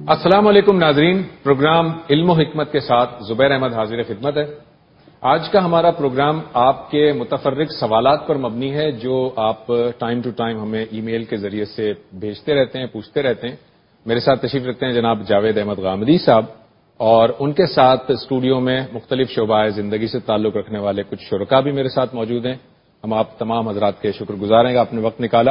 السلام علیکم ناظرین، پروگرام علم و حکمت کے ساتھ زبیر احمد حاضر خدمت ہے۔ آج کا ہمارا پروگرام آپ کے متفرق سوالات پر مبنی ہے جو آپ ٹائم ٹو ٹائم ہمیں ای میل کے ذریعے سے بھیجتے رہتے ہیں، پوچھتے رہتے ہیں۔ میرے ساتھ تشریف رکھتے ہیں جناب جاوید احمد غامدی صاحب، اور ان کے ساتھ اسٹوڈیو میں مختلف شعبہ زندگی سے تعلق رکھنے والے کچھ شرکاء بھی میرے ساتھ موجود ہیں۔ ہم آپ تمام حضرات کے شکر گزار ہیں کہ آپ نے وقت نکالا۔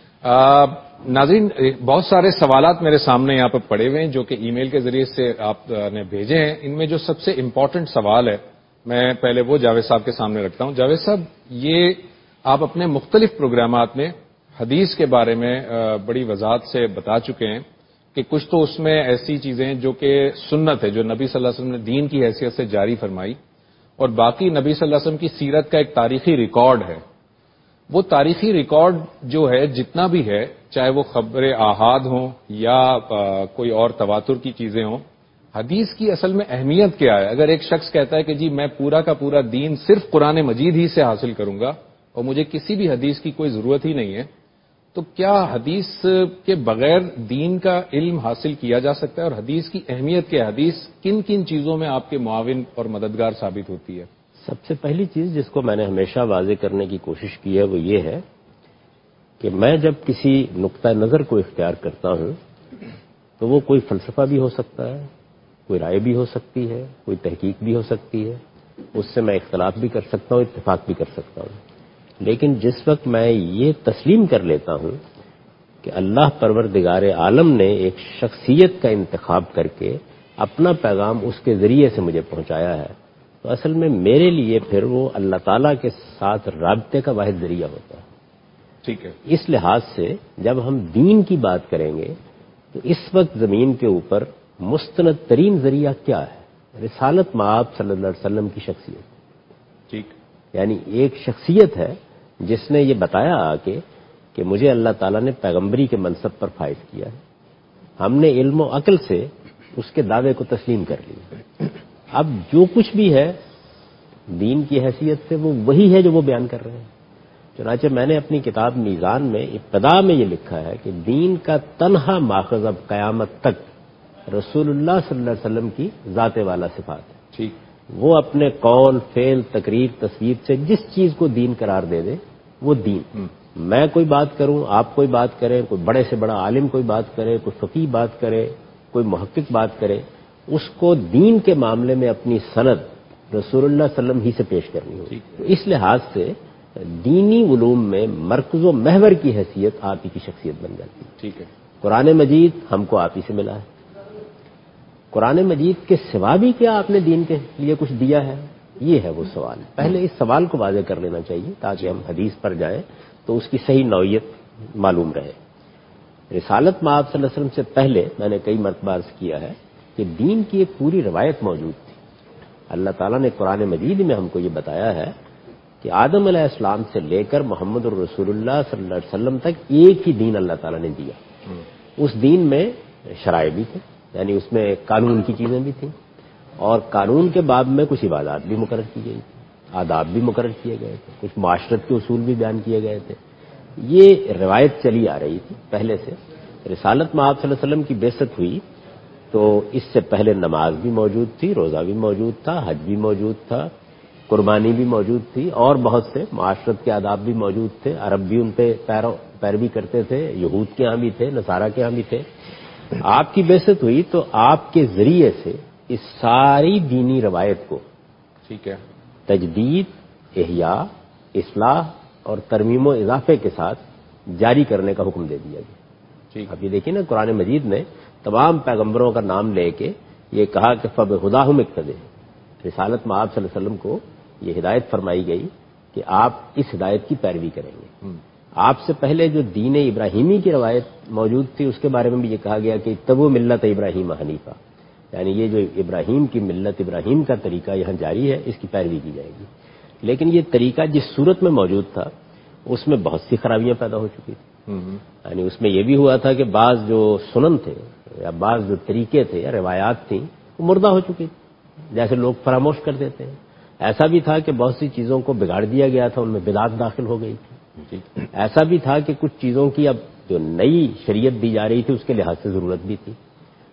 ناظرین، بہت سارے سوالات میرے سامنے یہاں پر پڑے ہوئے ہیں جو کہ ای میل کے ذریعے سے آپ نے بھیجے ہیں۔ ان میں جو سب سے امپورٹنٹ سوال ہے میں پہلے وہ جاوید صاحب کے سامنے رکھتا ہوں۔ جاوید صاحب، یہ آپ اپنے مختلف پروگرامات میں حدیث کے بارے میں بڑی وضاحت سے بتا چکے ہیں کہ کچھ تو اس میں ایسی چیزیں ہیں جو کہ سنت ہے، جو نبی صلی اللہ علیہ وسلم نے دین کی حیثیت سے جاری فرمائی، اور باقی نبی صلی اللہ علیہ وسلم کی سیرت کا ایک تاریخی ریکارڈ ہے۔ وہ تاریخی ریکارڈ جو ہے جتنا بھی ہے، چاہے وہ خبر آحاد ہوں یا کوئی اور تواتر کی چیزیں ہوں، حدیث کی اصل میں اہمیت کیا ہے؟ اگر ایک شخص کہتا ہے کہ جی میں پورا کا پورا دین صرف قرآن مجید ہی سے حاصل کروں گا اور مجھے کسی بھی حدیث کی کوئی ضرورت ہی نہیں ہے، تو کیا حدیث کے بغیر دین کا علم حاصل کیا جا سکتا ہے؟ اور حدیث کی اہمیت کیا ہے؟ حدیث کن کن چیزوں میں آپ کے معاون اور مددگار ثابت ہوتی ہے؟ سب سے پہلی چیز جس کو میں نے ہمیشہ واضح کرنے کی کوشش کی ہے وہ یہ ہے کہ میں جب کسی نقطہ نظر کو اختیار کرتا ہوں تو وہ کوئی فلسفہ بھی ہو سکتا ہے، کوئی رائے بھی ہو سکتی ہے، کوئی تحقیق بھی ہو سکتی ہے، اس سے میں اختلاف بھی کر سکتا ہوں، اتفاق بھی کر سکتا ہوں۔ لیکن جس وقت میں یہ تسلیم کر لیتا ہوں کہ اللہ پروردگار عالم نے ایک شخصیت کا انتخاب کر کے اپنا پیغام اس کے ذریعے سے مجھے پہنچایا ہے، تو اصل میں میرے لیے پھر وہ اللہ تعالیٰ کے ساتھ رابطے کا واحد ذریعہ ہوتا ہے۔ ٹھیک ہے۔ اس لحاظ سے جب ہم دین کی بات کریں گے تو اس وقت زمین کے اوپر مستند ترین ذریعہ کیا ہے؟ رسالت مآب صلی اللہ علیہ وسلم کی شخصیت۔ ٹھیک۔ یعنی ایک شخصیت ہے جس نے یہ بتایا آ کے کہ مجھے اللہ تعالیٰ نے پیغمبری کے منصب پر فائز کیا ہے۔ ہم نے علم و عقل سے اس کے دعوے کو تسلیم کر لیا۔ اب جو کچھ بھی ہے دین کی حیثیت سے وہ وہی ہے جو وہ بیان کر رہے ہیں۔ چنانچہ میں نے اپنی کتاب میزان میں ابتدا میں یہ لکھا ہے کہ دین کا تنہا ماخذ اب قیامت تک رسول اللہ صلی اللہ علیہ وسلم کی ذات والا صفات ہے۔ ٹھیک۔ وہ اپنے قول، فعل، تقریر، تصویر سے جس چیز کو دین قرار دے دے وہ دین۔ میں کوئی بات کروں، آپ کوئی بات کریں، کوئی بڑے سے بڑا عالم کوئی بات کرے، کوئی فقیہ بات کرے، کوئی محقق بات کرے، اس کو دین کے معاملے میں اپنی سند رسول اللہ صلی اللہ علیہ وسلم ہی سے پیش کرنی ہوگی۔ تو اس لحاظ سے دینی علوم میں مرکز و محور کی حیثیت آپ ہی کی شخصیت بن جاتی ہے۔ ٹھیک ہے۔ قرآن مجید ہم کو آپ ہی سے ملا ہے۔ قرآن مجید کے سوا بھی کیا آپ نے دین کے لیے کچھ دیا ہے؟ یہ ہے وہ سوال۔ پہلے اس سوال کو واضح کر لینا چاہیے تاکہ ہم حدیث پر جائیں تو اس کی صحیح نوعیت معلوم رہے۔ رسالت مآب صلی اللہ علیہ وسلم سے پہلے میں نے کئی مرتبہ عرض کیا ہے کہ دین کی ایک پوری روایت موجود تھی۔ اللہ تعالیٰ نے قرآن مجید میں ہم کو یہ بتایا ہے کہ آدم علیہ السلام سے لے کر محمد الرسول اللہ صلی اللہ علیہ وسلم تک ایک ہی دین اللہ تعالیٰ نے دیا۔ اس دین میں شرائع بھی تھے، یعنی اس میں قانون کی چیزیں بھی تھیں، اور قانون کے باب میں کچھ عبادات بھی مقرر کی گئی تھی، آداب بھی مقرر کیے گئے تھے، کچھ معاشرت کے اصول بھی بیان کیے گئے تھے۔ یہ روایت چلی آ رہی تھی پہلے سے۔ رسالت مآب صلی اللہ علیہ وسلم کی بعثت ہوئی تو اس سے پہلے نماز بھی موجود تھی، روزہ بھی موجود تھا، حج بھی موجود تھا، قربانی بھی موجود تھی، اور بہت سے معاشرت کے آداب بھی موجود تھے۔ عرب بھی ان پہ پیروی کرتے تھے، یہود کے ہاں بھی تھے، نصارہ کے ہاں بھی تھے۔ آپ کی بعثت ہوئی تو آپ کے ذریعے سے اس ساری دینی روایت کو ٹھیک ہے، تجدید، احیاء، اصلاح اور ترمیم و اضافے کے ساتھ جاری کرنے کا حکم دے دیا گیا۔ ٹھیک۔ اب یہ دیکھیں نا، قرآن مجید نے تمام پیغمبروں کا نام لے کے یہ کہا کہ فبہداہم اقتدے۔ رسالت مآب صلی اللہ علیہ وسلم کو یہ ہدایت فرمائی گئی کہ آپ اس ہدایت کی پیروی کریں گے۔ آپ سے پہلے جو دین ابراہیمی کی روایت موجود تھی اس کے بارے میں بھی یہ کہا گیا کہ اتبعوا ملت ابراہیم حنیفہ، یعنی یہ جو ابراہیم کی ملت، ابراہیم کا طریقہ یہاں جاری ہے، اس کی پیروی کی جائے گی۔ لیکن یہ طریقہ جس صورت میں موجود تھا اس میں بہت سی خرابیاں پیدا ہو چکی تھیں۔ یعنی اس میں یہ بھی ہوا تھا کہ بعض جو سنن تھے یا بعض جو طریقے تھے یا روایات تھیں وہ مردہ ہو چکی تھی، جیسے لوگ فراموش کر دیتے ہیں۔ ایسا بھی تھا کہ بہت سی چیزوں کو بگاڑ دیا گیا تھا، ان میں بدعت داخل ہو گئی تھی۔ ایسا بھی تھا کہ کچھ چیزوں کی اب جو نئی شریعت دی جا رہی تھی اس کے لحاظ سے ضرورت بھی تھی۔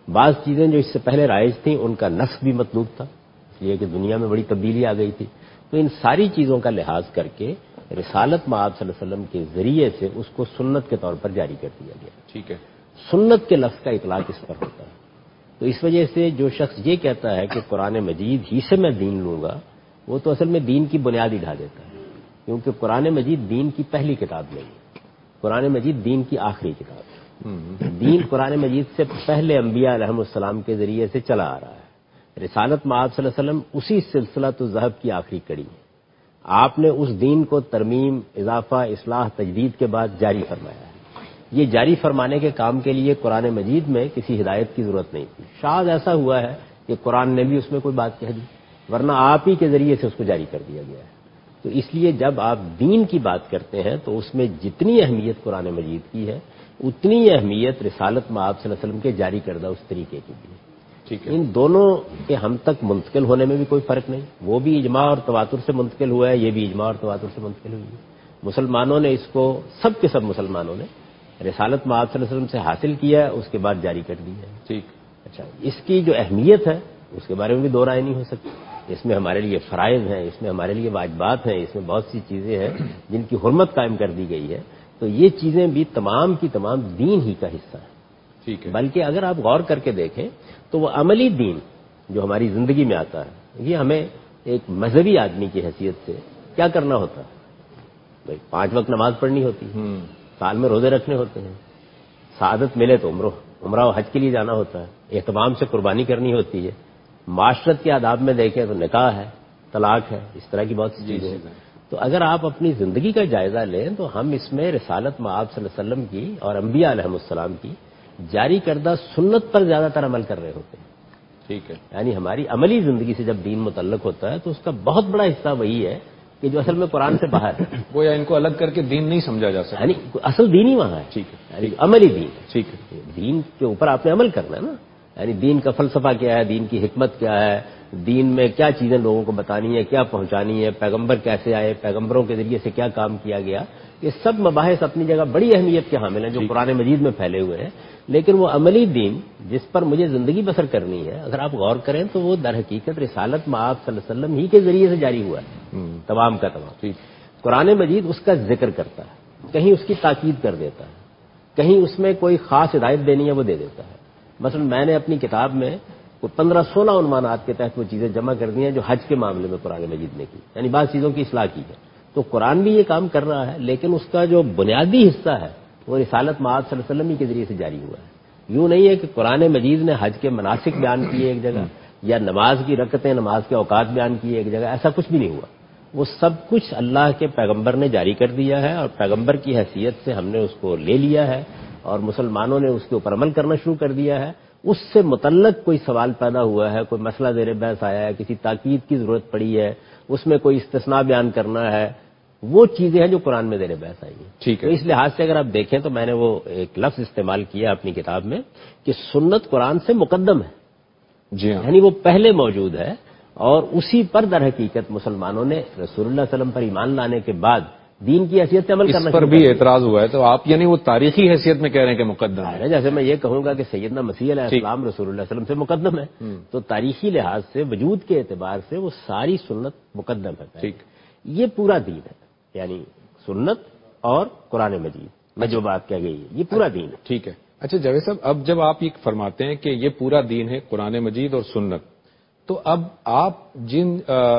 بعض چیزیں جو اس سے پہلے رائج تھیں ان کا نسخ بھی مطلوب تھا، اس لیے کہ دنیا میں بڑی تبدیلی آ گئی تھی. تو ان ساری چیزوں کا لحاظ کر کے رسالت مآب صلی اللہ علیہ وسلم کے ذریعے سے اس کو سنت کے طور پر جاری کر دیا گیا. ٹھیک ہے. سنت کے لفظ کا اطلاق اس پر ہوتا ہے. تو اس وجہ سے جو شخص یہ کہتا ہے کہ قرآن مجید ہی سے میں دین لوں گا، وہ تو اصل میں دین کی بنیاد ہی ڈھا دیتا ہے، کیونکہ قرآن مجید دین کی پہلی کتاب نہیں ہے، قرآن مجید دین کی آخری کتاب ہے. دین قرآن مجید سے پہلے انبیاء علیہم السلام کے ذریعے سے چلا آ رہا ہے. رسالت مآب صلی اللہ علیہ وسلم اسی سلسلہ الذہب کی آخری کڑی ہے. آپ نے اس دین کو ترمیم، اضافہ، اصلاح، تجدید کے بعد جاری فرمایا ہے. یہ جاری فرمانے کے کام کے لیے قرآن مجید میں کسی ہدایت کی ضرورت نہیں تھی. شاید ایسا ہوا ہے کہ قرآن نے بھی اس میں کوئی بات کہہ دی، ورنہ آپ ہی کے ذریعے سے اس کو جاری کر دیا گیا ہے. تو اس لیے جب آپ دین کی بات کرتے ہیں تو اس میں جتنی اہمیت قرآن مجید کی ہے اتنی اہمیت رسالت مآب صلی اللہ علیہ وسلم کے جاری کردہ اس طریقے کی بھی ہے. ٹھیک ہے. ان دونوں کے ہم تک منتقل ہونے میں بھی کوئی فرق نہیں. وہ بھی اجماع اور تواتر سے منتقل ہوا ہے، یہ بھی اجماع اور تواتر سے منتقل ہوئی ہے. مسلمانوں نے اس کو، سب کے سب مسلمانوں نے رسالت مآب صلی اللہ علیہ وسلم سے حاصل کیا ہے، اس کے بعد جاری کر دی ہے. ٹھیک. اچھا، اس کی جو اہمیت ہے اس کے بارے میں بھی دو رائے نہیں ہو سکتی. اس میں ہمارے لیے فرائض ہیں، اس میں ہمارے لیے واجبات ہیں، اس میں بہت سی چیزیں ہیں جن کی حرمت قائم کر دی گئی ہے. تو یہ چیزیں بھی تمام کی تمام دین ہی کا حصہ ہیں. ٹھیک ہے. بلکہ اگر آپ غور کر کے دیکھیں تو وہ عملی دین جو ہماری زندگی میں آتا ہے، یہ ہمیں ایک مذہبی آدمی کی حیثیت سے کیا کرنا ہوتا ہے؟ بھائی 5 وقت نماز پڑھنی ہوتی ہے، سال میں روزے رکھنے ہوتے ہیں، سعادت ملے تو عمرہ و حج کے لیے جانا ہوتا ہے، اہتمام سے قربانی کرنی ہوتی ہے. معاشرت کے آداب میں دیکھیں تو نکاح ہے، طلاق ہے، اس طرح کی بہت سی چیزیں ہیں. تو اگر آپ اپنی زندگی کا جائزہ لیں تو ہم اس میں رسالت مآب صلی اللہ علیہ وسلم کی اور انبیاء علیہم السلام کی جاری کردہ سنت پر زیادہ تر عمل کر رہے ہوتے ہیں. ٹھیک ہے. یعنی ہماری عملی زندگی سے جب دین متعلق ہوتا ہے تو اس کا بہت بڑا حصہ وہی ہے کہ جو اصل میں قرآن سے باہر ہے. وہ یا ان کو الگ کر کے دین نہیں سمجھا جا سکتا. یعنی اصل دین ہی وہاں ہے. ٹھیک ہے. یعنی عملی دین. ٹھیک ہے. دین کے اوپر آپ نے عمل کرنا ہے نا. یعنی دین کا فلسفہ کیا ہے، دین کی حکمت کیا ہے، دین میں کیا چیزیں لوگوں کو بتانی ہے، کیا پہنچانی ہے، پیغمبر کیسے آئے، پیغمبروں کے ذریعے سے کیا کام کیا گیا. یہ سب مباحث اپنی جگہ بڑی اہمیت کے حامل ہیں جو قرآن مجید میں پھیلے ہوئے ہیں. لیکن وہ عملی دین جس پر مجھے زندگی بسر کرنی ہے، اگر آپ غور کریں تو وہ در حقیقت رسالت مآب صلی اللہ علیہ وسلم ہی کے ذریعے سے جاری ہوا ہے تمام کا تمام. قرآن مجید اس کا ذکر کرتا ہے، کہیں اس کی تاکید کر دیتا ہے، کہیں اس میں کوئی خاص ہدایت دینی ہے وہ دے دیتا ہے. مثلا میں نے اپنی کتاب میں 15-16 عنوانات کے تحت وہ چیزیں جمع کر دی ہیں جو حج کے معاملے میں قرآن مجید نے کی، یعنی بعض چیزوں کی اصلاح کی ہے. تو قرآن بھی یہ کام کر رہا ہے، لیکن اس کا جو بنیادی حصہ ہے وہ رسالت مآب صلی اللہ علیہ وسلم کے ذریعے سے جاری ہوا ہے. یوں نہیں ہے کہ قرآن مجید نے حج کے مناسک بیان کیے ایک جگہ، یا نماز کی رکعتیں، نماز کے اوقات بیان کیے ایک جگہ، ایسا کچھ بھی نہیں ہوا. وہ سب کچھ اللہ کے پیغمبر نے جاری کر دیا ہے، اور پیغمبر کی حیثیت سے ہم نے اس کو لے لیا ہے اور مسلمانوں نے اس کے اوپر عمل کرنا شروع کر دیا ہے. اس سے متعلق کوئی سوال پیدا ہوا ہے، کوئی مسئلہ زیر بحث آیا ہے، کسی تاکید کی ضرورت پڑی ہے، اس میں کوئی استثناء بیان کرنا ہے، وہ چیزیں ہیں جو قرآن میں زیر بحث آئی ہیں. ٹھیک ہے. تو اس لحاظ سے اگر آپ دیکھیں تو میں نے وہ ایک لفظ استعمال کیا اپنی کتاب میں کہ سنت قرآن سے مقدم ہے. جی ہاں. یعنی وہ پہلے موجود ہے اور اسی پر در حقیقت مسلمانوں نے رسول اللہ صلی اللہ علیہ وسلم پر ایمان لانے کے بعد دین کی حیثیت سے عمل کرنا اس پر بھی اعتراض ہوا ہے. تو آپ یعنی وہ تاریخی حیثیت میں کہہ رہے ہیں کہ مقدم ہے. جیسے میں یہ کہوں گا کہ سیدنا مسیح علیہ السلام رسول اللہ صلی اللہ علیہ وسلم سے مقدم ہے، تو تاریخی لحاظ سے وجود کے اعتبار سے وہ ساری سنت مقدم ہے. ٹھیک. یہ پورا دین ہے، یعنی سنت اور قرآن مجید میں جو بات کہہ گئی ہے یہ پورا دین ہے. ٹھیک ہے. اچھا جاوید صاحب، اب جب آپ یہ فرماتے ہیں کہ یہ پورا دین ہے قرآن مجید اور سنت، تو اب آپ جن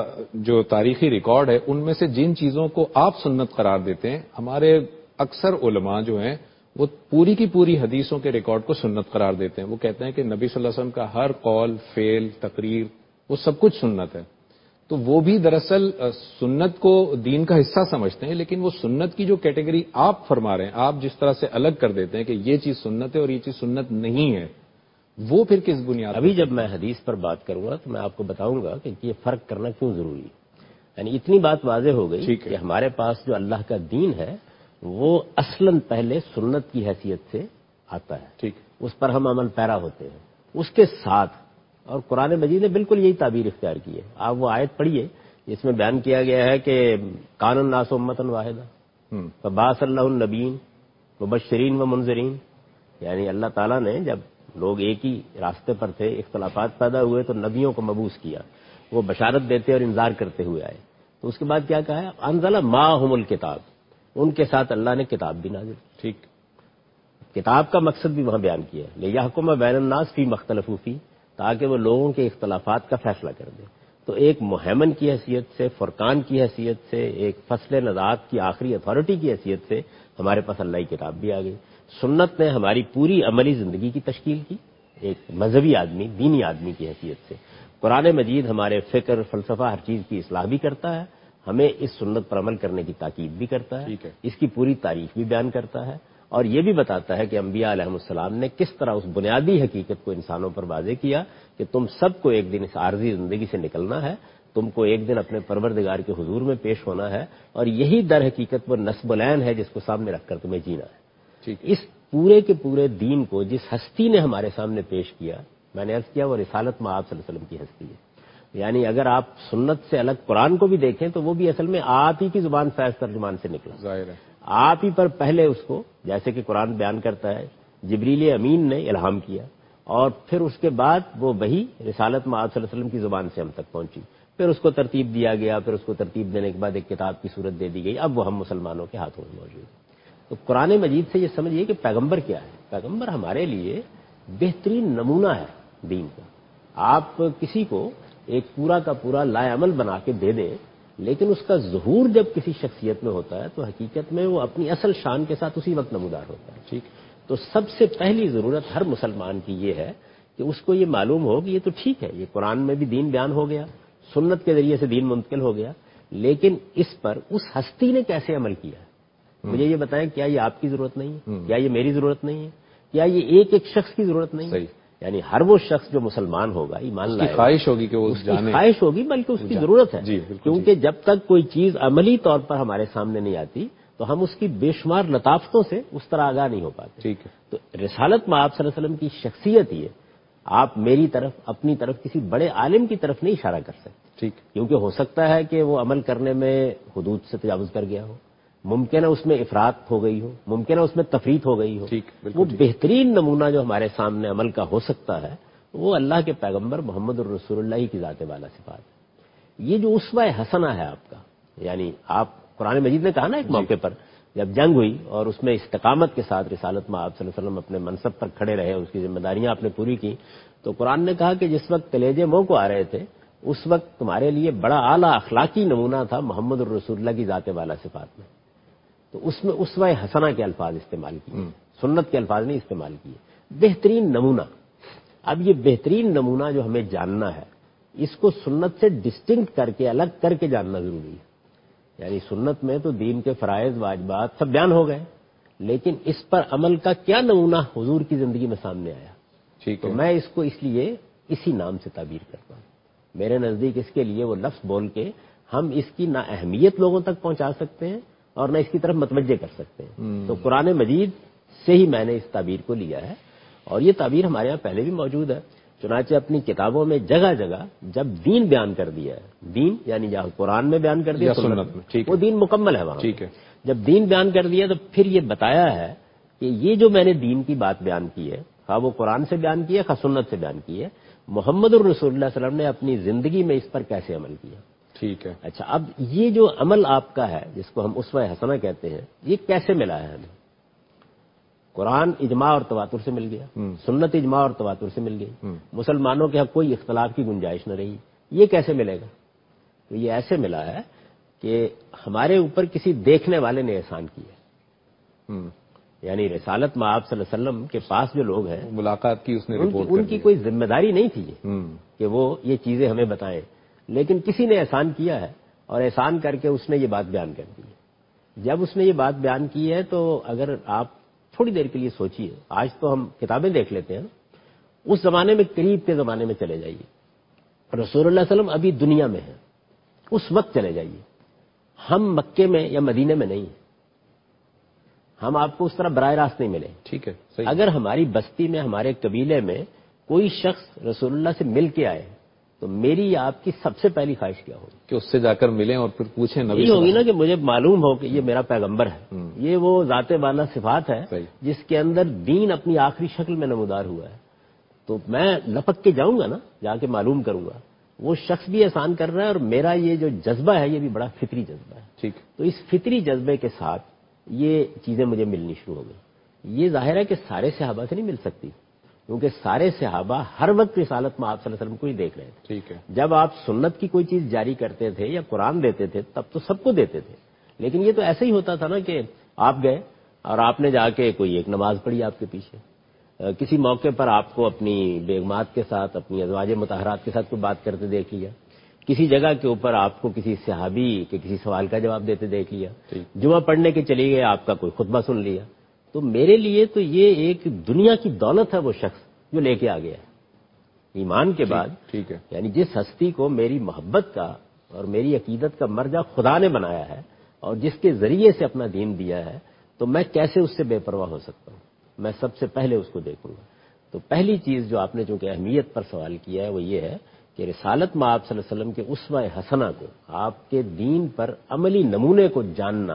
جو تاریخی ریکارڈ ہے ان میں سے جن چیزوں کو آپ سنت قرار دیتے ہیں، ہمارے اکثر علماء جو ہیں وہ پوری کی پوری حدیثوں کے ریکارڈ کو سنت قرار دیتے ہیں. وہ کہتے ہیں کہ نبی صلی اللہ علیہ وسلم کا ہر قول، فعل، تقریر وہ سب کچھ سنت ہے. تو وہ بھی دراصل سنت کو دین کا حصہ سمجھتے ہیں، لیکن وہ سنت کی جو کیٹیگری آپ فرما رہے ہیں، آپ جس طرح سے الگ کر دیتے ہیں کہ یہ چیز سنت ہے اور یہ چیز سنت نہیں ہے، وہ پھر کس بنیاد؟ ابھی جب میں حدیث پر بات کروں گا تو میں آپ کو بتاؤں گا کہ یہ فرق کرنا کیوں ضروری ہے. یعنی اتنی بات واضح ہو گئی کہ ہمارے پاس جو اللہ کا دین ہے وہ اصلاً پہلے سنت کی حیثیت سے آتا ہے. ٹھیک. اس پر ہم عمل پیرا ہوتے ہیں. اس کے ساتھ اور قرآن مجید نے بالکل یہی تعبیر اختیار کی ہے. آپ وہ آیت پڑھیے جس میں بیان کیا گیا ہے کہ کان الناس امۃ واحدہ فبعث اللہ النبیین مبشرین و منذرین. یعنی اللہ تعالیٰ نے جب لوگ ایک ہی راستے پر تھے، اختلافات پیدا ہوئے تو نبیوں کو مبعوث کیا، وہ بشارت دیتے اور انذار کرتے ہوئے آئے. تو اس کے بعد کیا کہا ہے؟ انزل معہم الکتاب، ان کے ساتھ اللہ نے کتاب بھی نازل. ٹھیک. کتاب کا مقصد بھی وہاں بیان کیا ہے، لیحکم بین الناس فی مختلفوا فیہ، تاکہ وہ لوگوں کے اختلافات کا فیصلہ کر دے. تو ایک مہیمن کی حیثیت سے، فرقان کی حیثیت سے، ایک فصل نزاعت کی آخری اتھارٹی کی حیثیت سے ہمارے پاس اللہ کی کتاب بھی آ گئی. سنت نے ہماری پوری عملی زندگی کی تشکیل کی، ایک مذہبی آدمی، دینی آدمی کی حیثیت سے. قرآن مجید ہمارے فکر، فلسفہ، ہر چیز کی اصلاح بھی کرتا ہے، ہمیں اس سنت پر عمل کرنے کی تاکید بھی کرتا ہے، اس کی پوری تاریخ بھی بیان کرتا ہے، اور یہ بھی بتاتا ہے کہ انبیاء علیہ السلام نے کس طرح اس بنیادی حقیقت کو انسانوں پر واضح کیا کہ تم سب کو ایک دن اس عارضی زندگی سے نکلنا ہے، تم کو ایک دن اپنے پروردگار کے حضور میں پیش ہونا ہے، اور یہی در حقیقت وہ نصب العین ہے جس کو سامنے رکھ کر تمہیں جینا ہے. اس پورے کے پورے دین کو جس ہستی نے ہمارے سامنے پیش کیا، میں نے عرض کیا وہ رسالت مآب صلی اللہ علیہ وسلم کی ہستی ہے. یعنی اگر آپ سنت سے الگ قرآن کو بھی دیکھیں تو وہ بھی اصل میں آپ ہی کی زبان فیض ترجمان سے نکلا. ظاہر ہے آپ ہی پر پہلے اس کو، جیسے کہ قرآن بیان کرتا ہے، جبریل امین نے الہام کیا، اور پھر اس کے بعد وہ وحی رسالت مآب صلی اللہ علیہ وسلم کی زبان سے ہم تک پہنچی، پھر اس کو ترتیب دیا گیا، پھر اس کو ترتیب دینے کے بعد ایک کتاب کی صورت دے دی گئی، اب وہ ہم مسلمانوں کے ہاتھوں میں موجود ہے. تو قرآن مجید سے یہ سمجھیے کہ پیغمبر کیا ہے. پیغمبر ہمارے لیے بہترین نمونہ ہے دین کا. آپ کسی کو ایک پورا کا پورا لا عمل بنا کے دے دیں، لیکن اس کا ظہور جب کسی شخصیت میں ہوتا ہے تو حقیقت میں وہ اپنی اصل شان کے ساتھ اسی وقت نمودار ہوتا ہے. ٹھیک. تو سب سے پہلی ضرورت ہر مسلمان کی یہ ہے کہ اس کو یہ معلوم ہو کہ یہ تو ٹھیک ہے، یہ قرآن میں بھی دین بیان ہو گیا، سنت کے ذریعے سے دین منتقل ہو گیا، لیکن اس پر اس ہستی نے کیسے عمل کیا ہے. مجھے یہ بتائیں، کیا یہ آپ کی ضرورت نہیں ہے؟ کیا یہ میری ضرورت نہیں ہے؟ کیا یہ ایک ایک شخص کی ضرورت نہیں ہے؟ یعنی ہر وہ شخص جو مسلمان ہوگا، ایمان لائے گا، خواہش ہوگی کہ وہ اس کی خواہش ہوگی، بلکہ اس کی ضرورت ہے. کیونکہ جب تک کوئی چیز عملی طور پر ہمارے سامنے نہیں آتی تو ہم اس کی بے شمار لطافتوں سے اس طرح آگاہ نہیں ہو پاتے. ٹھیک ہے. تو رسالت مآب صلی اللہ علیہ وسلم کی شخصیت یہ، آپ میری طرف، اپنی طرف کسی بڑے عالم کی طرف نہیں اشارہ کر سکتے. ٹھیک. کیونکہ ہو سکتا ہے کہ وہ عمل کرنے میں حدود سے تجاوز کر گیا ہو، ممکن ہے اس میں افراط ہو گئی ہو، ممکن ہے اس میں تفریط ہو گئی ہو. وہ بہترین نمونہ جو ہمارے سامنے عمل کا ہو سکتا ہے وہ اللہ کے پیغمبر محمد الرسول اللہ کی ذات والا صفات ہے. یہ جو اسوہ حسنہ ہے آپ کا، یعنی آپ قرآن مجید نے کہا نا ایک موقع پر جب جنگ ہوئی اور اس میں استقامت کے ساتھ رسالت مآب صلی اللہ علیہ وسلم اپنے منصب پر کھڑے رہے، اس کی ذمہ داریاں آپ نے پوری کی، تو قرآن نے کہا کہ جس وقت کلیجے منہ کو آ رہے تھے اس وقت تمہارے لیے بڑا اعلیٰ اخلاقی نمونہ تھا محمد الرسول اللہ کی ذات والا صفات میں. تو اس میں اسوہ حسنہ کے الفاظ استعمال کیے، سنت کے الفاظ نہیں استعمال کیے. بہترین نمونہ. اب یہ بہترین نمونہ جو ہمیں جاننا ہے، اس کو سنت سے ڈسٹنکٹ کر کے، الگ کر کے جاننا ضروری ہے. یعنی سنت میں تو دین کے فرائض، واجبات سب بیان ہو گئے، لیکن اس پر عمل کا کیا نمونہ حضور کی زندگی میں سامنے آیا. ٹھیک. تو میں اس کو اس لیے اسی نام سے تعبیر کرتا ہوں. میرے نزدیک اس کے لیے وہ لفظ بول کے ہم اس کی نہ اہمیت لوگوں تک پہنچا سکتے ہیں اور نہ اس کی طرف متوجہ کر سکتے ہیں. تو قرآن مجید سے ہی میں نے اس تعبیر کو لیا ہے، اور یہ تعبیر ہمارے یہاں پہلے بھی موجود ہے. چنانچہ اپنی کتابوں میں جگہ جگہ جب دین بیان کر دیا ہے، دین یعنی جہاں قرآن میں بیان کر دیا سنت میں، وہ دین مکمل ہے وہاں. ٹھیک ہے. جب دین بیان کر دیا تو پھر یہ بتایا ہے کہ یہ جو میں نے دین کی بات بیان کی ہے، خواہ وہ قرآن سے بیان کی ہے خواہ سنت سے بیان کی ہے، محمد الرسول اللہ صلی اللہ علیہ وسلم نے اپنی زندگی میں اس پر کیسے عمل کیا. ٹھیک ہے. اچھا، اب یہ جو عمل آپ کا ہے جس کو ہم اسوہ حسنہ کہتے ہیں، یہ کیسے ملا ہے ہمیں؟ قرآن اجماع اور تواتر سے مل گیا، سنت اجماع اور تواتر سے مل گئی، مسلمانوں کے یہاں کوئی اختلاف کی گنجائش نہ رہی. یہ کیسے ملے گا؟ تو یہ ایسے ملا ہے کہ ہمارے اوپر کسی دیکھنے والے نے احسان کیا. یعنی رسالت مآب صلی اللہ علیہ وسلم کے پاس جو لوگ ہیں، ملاقات کی اس نے رپورٹ ان کی کوئی ذمہ داری نہیں تھی کہ وہ یہ چیزیں ہمیں بتائیں، لیکن کسی نے احسان کیا ہے اور احسان کر کے اس نے یہ بات بیان کر دی. جب اس نے یہ بات بیان کی ہے تو اگر آپ تھوڑی دیر کے لیے سوچیے، آج تو ہم کتابیں دیکھ لیتے ہیں، اس زمانے میں قریب کے زمانے میں چلے جائیے، رسول اللہ صلی اللہ علیہ وسلم ابھی دنیا میں ہیں، اس وقت چلے جائیے. ہم مکے میں یا مدینے میں نہیں ہیں، ہم آپ کو اس طرح براہ راست نہیں ملے. ٹھیک ہے. اگر ہماری بستی میں، ہمارے قبیلے میں کوئی شخص رسول اللہ سے مل کے آئے تو میری یا آپ کی سب سے پہلی خواہش کیا ہوگی؟ کہ اس سے جا کر ملیں اور پھر پوچھیں. نبی یہ ہوگی نا کہ مجھے معلوم ہو کہ یہ میرا پیغمبر ہے، یہ وہ ذات والا صفات ہے جس کے اندر دین اپنی آخری شکل میں نمودار ہوا ہے. تو میں لپک کے جاؤں گا نا، جا کے معلوم کروں گا. وہ شخص بھی احسان کر رہا ہے، اور میرا یہ جو جذبہ ہے یہ بھی بڑا فطری جذبہ ہے. ٹھیک. تو اس فطری جذبے کے ساتھ یہ چیزیں مجھے ملنی شروع ہو گئی. یہ ظاہر ہے کہ سارے صحابہ سے نہیں مل سکتی، کیونکہ سارے صحابہ ہر وقت رسالت میں آپ صلی اللہ علیہ وسلم کو ہی دیکھ رہے تھے. ٹھیک ہے. جب آپ سنت کی کوئی چیز جاری کرتے تھے یا قرآن دیتے تھے تب تو سب کو دیتے تھے، لیکن یہ تو ایسے ہی ہوتا تھا نا کہ آپ گئے اور آپ نے جا کے کوئی ایک نماز پڑھی آپ کے پیچھے، کسی موقع پر آپ کو اپنی بیگمات کے ساتھ، اپنی ازواج مطہرات کے ساتھ کوئی بات کرتے دیکھ لیا، کسی جگہ کے اوپر آپ کو کسی صحابی کے کسی سوال کا جواب دیتے دیکھ لیا، جمعہ پڑھنے کے چلی گئے آپ کا کوئی خطبہ سن لیا. تو میرے لیے تو یہ ایک دنیا کی دولت ہے وہ شخص جو لے کے آ گیا ہے ایمان کے بعد. ٹھیک ہے. یعنی جس ہستی کو میری محبت کا اور میری عقیدت کا مرجع خدا نے بنایا ہے اور جس کے ذریعے سے اپنا دین دیا ہے، تو میں کیسے اس سے بے پرواہ ہو سکتا ہوں؟ میں سب سے پہلے اس کو دیکھوں گا. تو پہلی چیز جو آپ نے چونکہ اہمیت پر سوال کیا ہے وہ یہ ہے کہ رسالت میں آپ صلی اللہ علیہ وسلم کے اسوہ حسنہ کو، آپ کے دین پر عملی نمونے کو جاننا،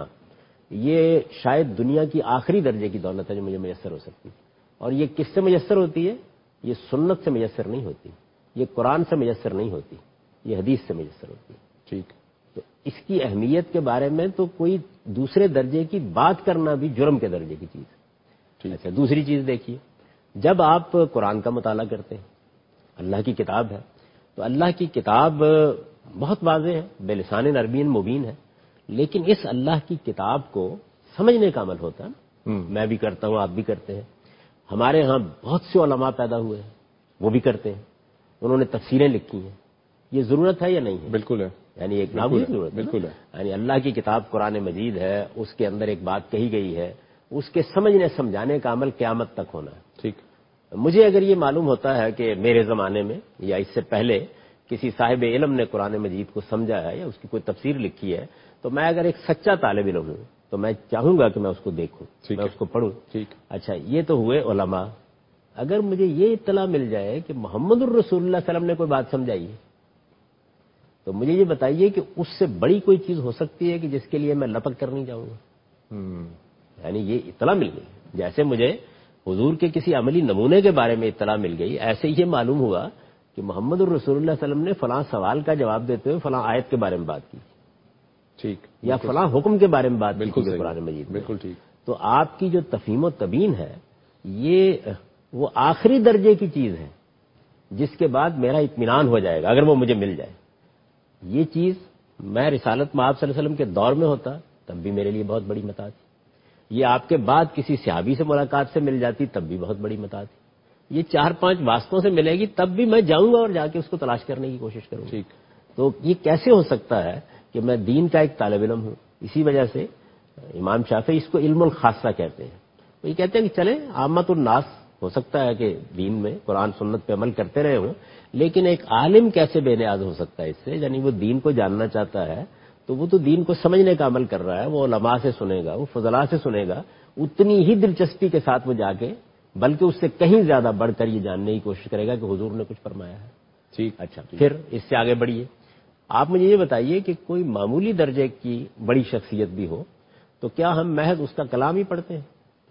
یہ شاید دنیا کی آخری درجے کی دولت ہے جو مجھے میسر ہو سکتی. اور یہ کس سے میسر ہوتی ہے؟ یہ سنت سے میسر نہیں ہوتی، یہ قرآن سے میسر نہیں ہوتی، یہ حدیث سے میسر ہوتی ہے. ٹھیک. تو اس کی اہمیت کے بارے میں تو کوئی دوسرے درجے کی بات کرنا بھی جرم کے درجے کی چیز ہے. اچھا، دوسری چیز دیکھیے، جب آپ قرآن کا مطالعہ کرتے ہیں، اللہ کی کتاب ہے، تو اللہ کی کتاب بہت واضح ہے، بلسان عربی مبین ہے، لیکن اس اللہ کی کتاب کو سمجھنے کا عمل ہوتا ہے. میں بھی کرتا ہوں، آپ بھی کرتے ہیں. ہمارے ہاں بہت سے علماء پیدا ہوئے ہیں، وہ بھی کرتے ہیں، انہوں نے تفسیریں لکھی ہیں. یہ ضرورت ہے یا نہیں ہے؟ بالکل ہے. یعنی ایک ناگزیر ضرورت ہے. بالکل ہے. یعنی اللہ کی کتاب قرآن مجید ہے، اس کے اندر ایک بات کہی گئی ہے، اس کے سمجھنے سمجھانے کا عمل قیامت تک ہونا ہے. ٹھیک. مجھے اگر یہ معلوم ہوتا ہے کہ میرے زمانے میں یا اس سے پہلے کسی صاحب علم نے قرآن مجید کو سمجھا ہے یا اس کی کوئی تفسیر لکھی ہے، تو میں اگر ایک سچا طالب علم ہوں تو میں چاہوں گا کہ میں اس کو دیکھوں، میں اس کو پڑھوں. ٹھیک. اچھا، یہ تو ہوئے علماء. اگر مجھے یہ اطلاع مل جائے کہ محمد الرسول اللہ صلی اللہ علیہ وسلم نے کوئی بات سمجھائی ہے، تو مجھے یہ بتائیے کہ اس سے بڑی کوئی چیز ہو سکتی ہے کہ جس کے لیے میں لپک کر نہیں جاؤں گا؟ یعنی یہ اطلاع مل گئی، جیسے مجھے حضور کے کسی عملی نمونے کے بارے میں اطلاع مل گئی، ایسے یہ معلوم ہوا کہ محمد الرسول اللہ صلی اللہ علیہ وسلم نے فلاں سوال کا جواب دیتے ہوئے فلاں آیت کے بارے میں بات کی. ٹھیک. یا فلاں حکم کے بارے میں بات کی قرآن مجید. بالکل ٹھیک. تو آپ کی جو تفہیم و تبیین ہے یہ وہ آخری درجے کی چیز ہے جس کے بعد میرا اطمینان ہو جائے گا اگر وہ مجھے مل جائے. یہ چیز میں رسالت میں آپ صلی اللہ علیہ وسلم کے دور میں ہوتا تب بھی میرے لیے بہت بڑی متاع تھی. یہ آپ کے بعد کسی صحابی سے ملاقات سے مل جاتی تب بھی بہت بڑی متاع تھی. یہ 4-5 واسطوں سے ملے گی تب بھی میں جاؤں گا اور جا کے اس کو تلاش کرنے کی کوشش کروں گا. ٹھیک. تو یہ کیسے ہو سکتا ہے کہ میں دین کا ایک طالب علم ہوں؟ اسی وجہ سے امام شافعی اس کو علم الخاصہ کہتے ہیں. وہ یہ کہتے ہیں کہ چلیں عامت الناس ہو سکتا ہے کہ دین میں قرآن سنت پہ عمل کرتے رہے ہوں، لیکن ایک عالم کیسے بے نیاز ہو سکتا ہے اس سے؟ یعنی وہ دین کو جاننا چاہتا ہے تو وہ تو دین کو سمجھنے کا عمل کر رہا ہے، وہ علماء سے سنے گا، وہ فضلاء سے سنے گا، اتنی ہی دلچسپی کے ساتھ وہ جا کے بلکہ اس سے کہیں زیادہ بڑھ کر یہ جاننے کی کوشش کرے گا کہ حضور نے کچھ فرمایا ہے. ٹھیک. اچھا، پھر اس سے آگے بڑھیے. آپ مجھے یہ بتائیے کہ کوئی معمولی درجے کی بڑی شخصیت بھی ہو تو کیا ہم محض اس کا کلام ہی پڑھتے ہیں؟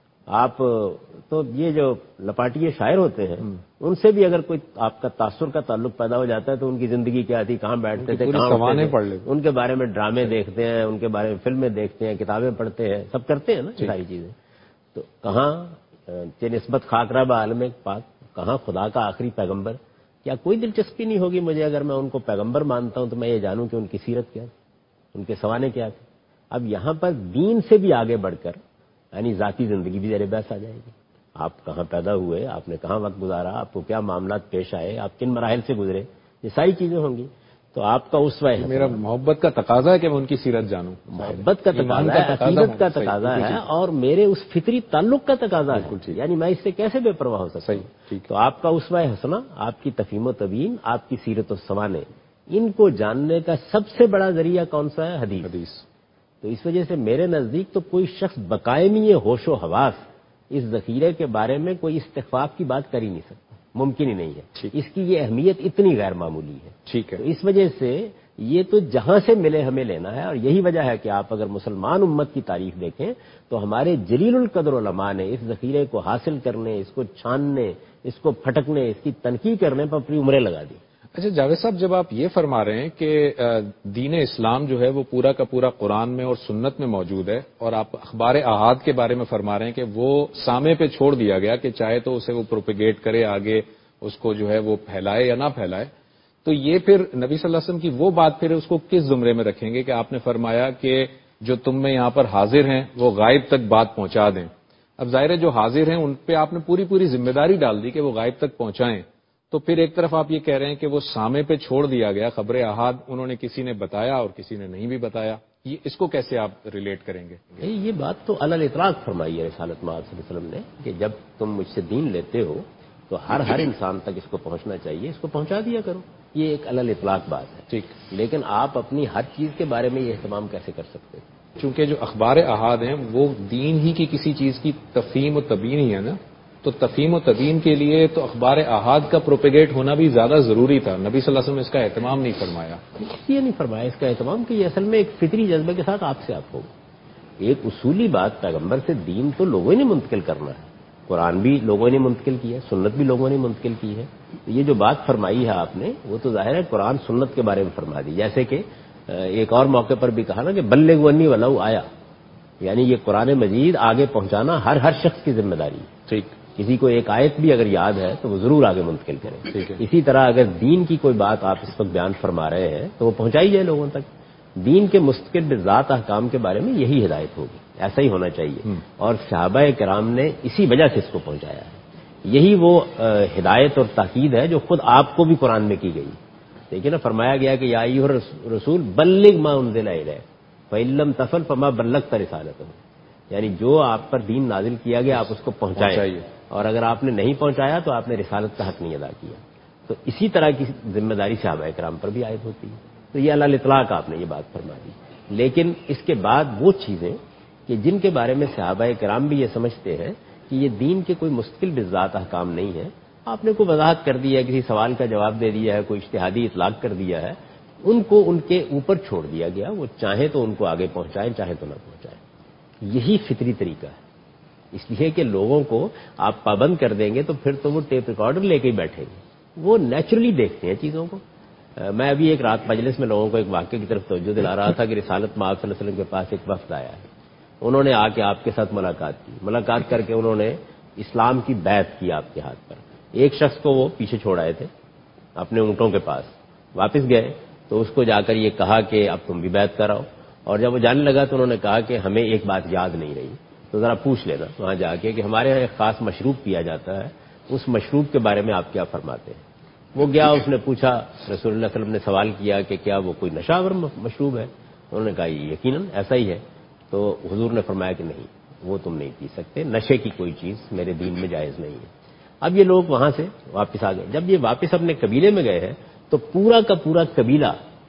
آپ تو یہ جو لپاٹیے شاعر ہوتے ہیں ان سے بھی اگر کوئی آپ کا تاثر کا تعلق پیدا ہو جاتا ہے تو ان کی زندگی کیا تھی، کہاں بیٹھتے تھے، کہاں اٹھتے تھے، ان کے بارے میں ڈرامے دیکھتے ہیں، ان کے بارے میں فلمیں دیکھتے ہیں، کتابیں پڑھتے ہیں، سب کرتے ہیں نا یہ ساری چیزیں. تو کہاں نسبت خاکرہ با عالم پاک، کہاں خدا کا آخری پیغمبر؟ کیا کوئی دلچسپی نہیں ہوگی مجھے اگر میں ان کو پیغمبر مانتا ہوں تو میں یہ جانوں کہ ان کی سیرت کیا تھی، ان کے سوانے کیا تھے؟ اب یہاں پر دین سے بھی آگے بڑھ کر یعنی ذاتی زندگی بھی زیر بحث آ جائے گی. آپ کہاں پیدا ہوئے، آپ نے کہاں وقت گزارا، آپ کو کیا معاملات پیش آئے، آپ کن مراحل سے گزرے، یہ ساری چیزیں ہوں گی. تو آپ کا اسوہ ہے. میرا محبت کا تقاضا ہے کہ میں ان کی سیرت جانوں. محبت کا تقاضا ہے، عقیدت کا تقاضا ہے، اور میرے اس فطری تعلق کا تقاضا ہے. یعنی میں اس سے کیسے بے پرواہ ہو سکتا ہوں؟ تو آپ کا اسوہ حسنہ، آپ کی تفہیم و تبیین، آپ کی سیرت و سوانے، ان کو جاننے کا سب سے بڑا ذریعہ کون سا ہے؟ حدیث. تو اس وجہ سے میرے نزدیک تو کوئی شخص بقائمی ہوش و حواس اس ذخیرے کے بارے میں کوئی استخفاف کی بات کر ہی نہیں سکتا، ممکن ہی نہیں ہے. اس کی یہ اہمیت اتنی غیر معمولی ہے. ٹھیک ہے. تو اس وجہ سے یہ تو جہاں سے ملے ہمیں لینا ہے، اور یہی وجہ ہے کہ آپ اگر مسلمان امت کی تاریخ دیکھیں تو ہمارے جلیل القدر علماء نے اس ذخیرے کو حاصل کرنے، اس کو چھاننے، اس کو پھٹکنے، اس کی تنقیح کرنے پر اپنی عمریں لگا دی۔ اچھا جاوید صاحب، جب آپ یہ فرما رہے ہیں کہ دین اسلام جو ہے وہ پورا کا پورا قرآن میں اور سنت میں موجود ہے، اور آپ اخبار احاد کے بارے میں فرما رہے ہیں کہ وہ سامے پہ چھوڑ دیا گیا کہ چاہے تو اسے وہ پروپیگیٹ کرے، آگے اس کو جو ہے وہ پھیلائے یا نہ پھیلائے، تو یہ پھر نبی صلی اللہ علیہ وسلم کی وہ بات پھر اس کو کس زمرے میں رکھیں گے کہ آپ نے فرمایا کہ جو تم میں یہاں پر حاضر ہیں وہ غائب تک بات پہنچا دیں؟ اب ظاہر ہے جو حاضر ہیں ان پہ آپ نے پوری ذمہ داری ڈال دی کہ وہ غائب تک پہنچائیں، تو پھر ایک طرف آپ یہ کہہ رہے ہیں کہ وہ سامے پہ چھوڑ دیا گیا، خبر احاد انہوں نے کسی نے بتایا اور کسی نے نہیں بھی بتایا، یہ اس کو کیسے آپ ریلیٹ کریں گے؟ یہ بات تو علی الاطلاق فرمائی ہے رسالت مآب صلی اللہ علیہ وسلم نے کہ جب تم مجھ سے دین لیتے ہو تو ہر انسان تک اس کو پہنچنا چاہیے، اس کو پہنچا دیا کرو، یہ ایک علی الاطلاق بات ہے۔ ٹھیک، لیکن آپ اپنی ہر چیز کے بارے میں یہ اہتمام کیسے کر سکتے ہیں؟ چونکہ جو اخبار احاد ہیں وہ دین ہی کی کسی چیز کی تفہیم و تبیین ہی ہے نا، تو تفہیم و تبیین کے لیے تو اخبار احاد کا پروپیگیٹ ہونا بھی زیادہ ضروری تھا، نبی صلی اللہ علیہ وسلم نے اس کا اہتمام نہیں فرمایا۔ اس لیے نہیں فرمایا اس کا اہتمام کہ یہ اصل میں ایک فطری جذبے کے ساتھ آپ سے آپ ہوگا۔ ایک اصولی بات، پیغمبر سے دین تو لوگوں نے منتقل کرنا ہے، قرآن بھی لوگوں نے منتقل کیا ہے، سنت بھی لوگوں نے منتقل کی ہے، تو یہ جو بات فرمائی ہے آپ نے وہ تو ظاہر ہے قرآن سنت کے بارے میں فرما دی، جیسے کہ ایک اور موقع پر بھی کہا نا کہ بلغوا عنی ولو آیا، یعنی یہ قرآن مجید آگے پہنچانا ہر شخص کی ذمہ داری ہے۔ ٹھیک، کسی کو ایک آیت بھی اگر یاد ہے تو وہ ضرور آگے منتقل کریں۔ اسی طرح اگر دین کی کوئی بات آپ اس وقت بیان فرما رہے ہیں تو وہ پہنچائی جائے لوگوں تک۔ دین کے مستقل بذات احکام کے بارے میں یہی ہدایت ہوگی، ایسا ہی ہونا چاہیے، اور صحابہ کرام نے اسی وجہ سے اس کو پہنچایا ہے۔ یہی وہ ہدایت اور تاکید ہے جو خود آپ کو بھی قرآن میں کی گئی۔ دیکھیے نا، فرمایا گیا کہ یا ایھا الرسول بلغ ما انزل الیک فإن لم تفعل فما بلغت رسالتہ، یعنی جو آپ پر دین نازل کیا گیا آپ اس کو پہنچائیں، اور اگر آپ نے نہیں پہنچایا تو آپ نے رسالت کا حق نہیں ادا کیا۔ تو اسی طرح کی ذمہ داری صحابہ کرام پر بھی عائد ہوتی ہے۔ تو یہ علی الاطلاق آپ نے یہ بات فرما دی، لیکن اس کے بعد وہ چیزیں کہ جن کے بارے میں صحابہ کرام بھی یہ سمجھتے ہیں کہ یہ دین کے کوئی مستقل بذات احکام نہیں ہے، آپ نے کوئی وضاحت کر دی ہے، کسی سوال کا جواب دے دیا ہے، کوئی اجتہادی اطلاق کر دیا ہے، ان کو ان کے اوپر چھوڑ دیا گیا، وہ چاہیں تو ان کو آگے پہنچائیں، چاہے تو نہ پہنچائیں۔ یہی فطری طریقہ ہے، اس لیے کہ لوگوں کو آپ پابند کر دیں گے تو پھر تو وہ ٹیپ ریکارڈر لے کے ہی بیٹھیں گے، وہ نیچرلی دیکھتے ہیں چیزوں کو۔ میں ابھی ایک رات مجلس میں لوگوں کو ایک واقعے کی طرف توجہ دلا رہا تھا کہ رسالت مآب صلی اللہ علیہ وسلم کے پاس ایک وفد آیا ہے، انہوں نے آ کے آپ کے ساتھ ملاقات کر کے انہوں نے اسلام کی بیعت کی آپ کے ہاتھ پر۔ ایک شخص کو وہ پیچھے چھوڑ آئے تھے اپنے اونٹوں کے پاس، واپس گئے تو اس کو جا کر یہ کہا کہ اب تم بھی بیعت کراؤ، اور جب وہ جانے لگا تو انہوں نے کہا کہ ہمیں ایک بات یاد نہیں رہی، تو ذرا پوچھ لینا وہاں جا کے کہ ہمارے یہاں ایک خاص مشروب پیا جاتا ہے، اس مشروب کے بارے میں آپ کیا فرماتے ہیں؟ وہ گیا، اس نے پوچھا، رسول اللہ صلی اللہ علیہ وسلم نے سوال کیا کہ کیا وہ کوئی نشہ آور مشروب ہے؟ انہوں نے کہا یہ یقیناً ایسا ہی ہے۔ تو حضور نے فرمایا کہ نہیں، وہ تم نہیں پی سکتے، نشے کی کوئی چیز میرے دین میں جائز نہیں ہے۔ اب یہ لوگ وہاں سے واپس آ گئے، جب یہ واپس اپنے قبیلے میں گئے ہیں تو پورا کا پورا قبیلہ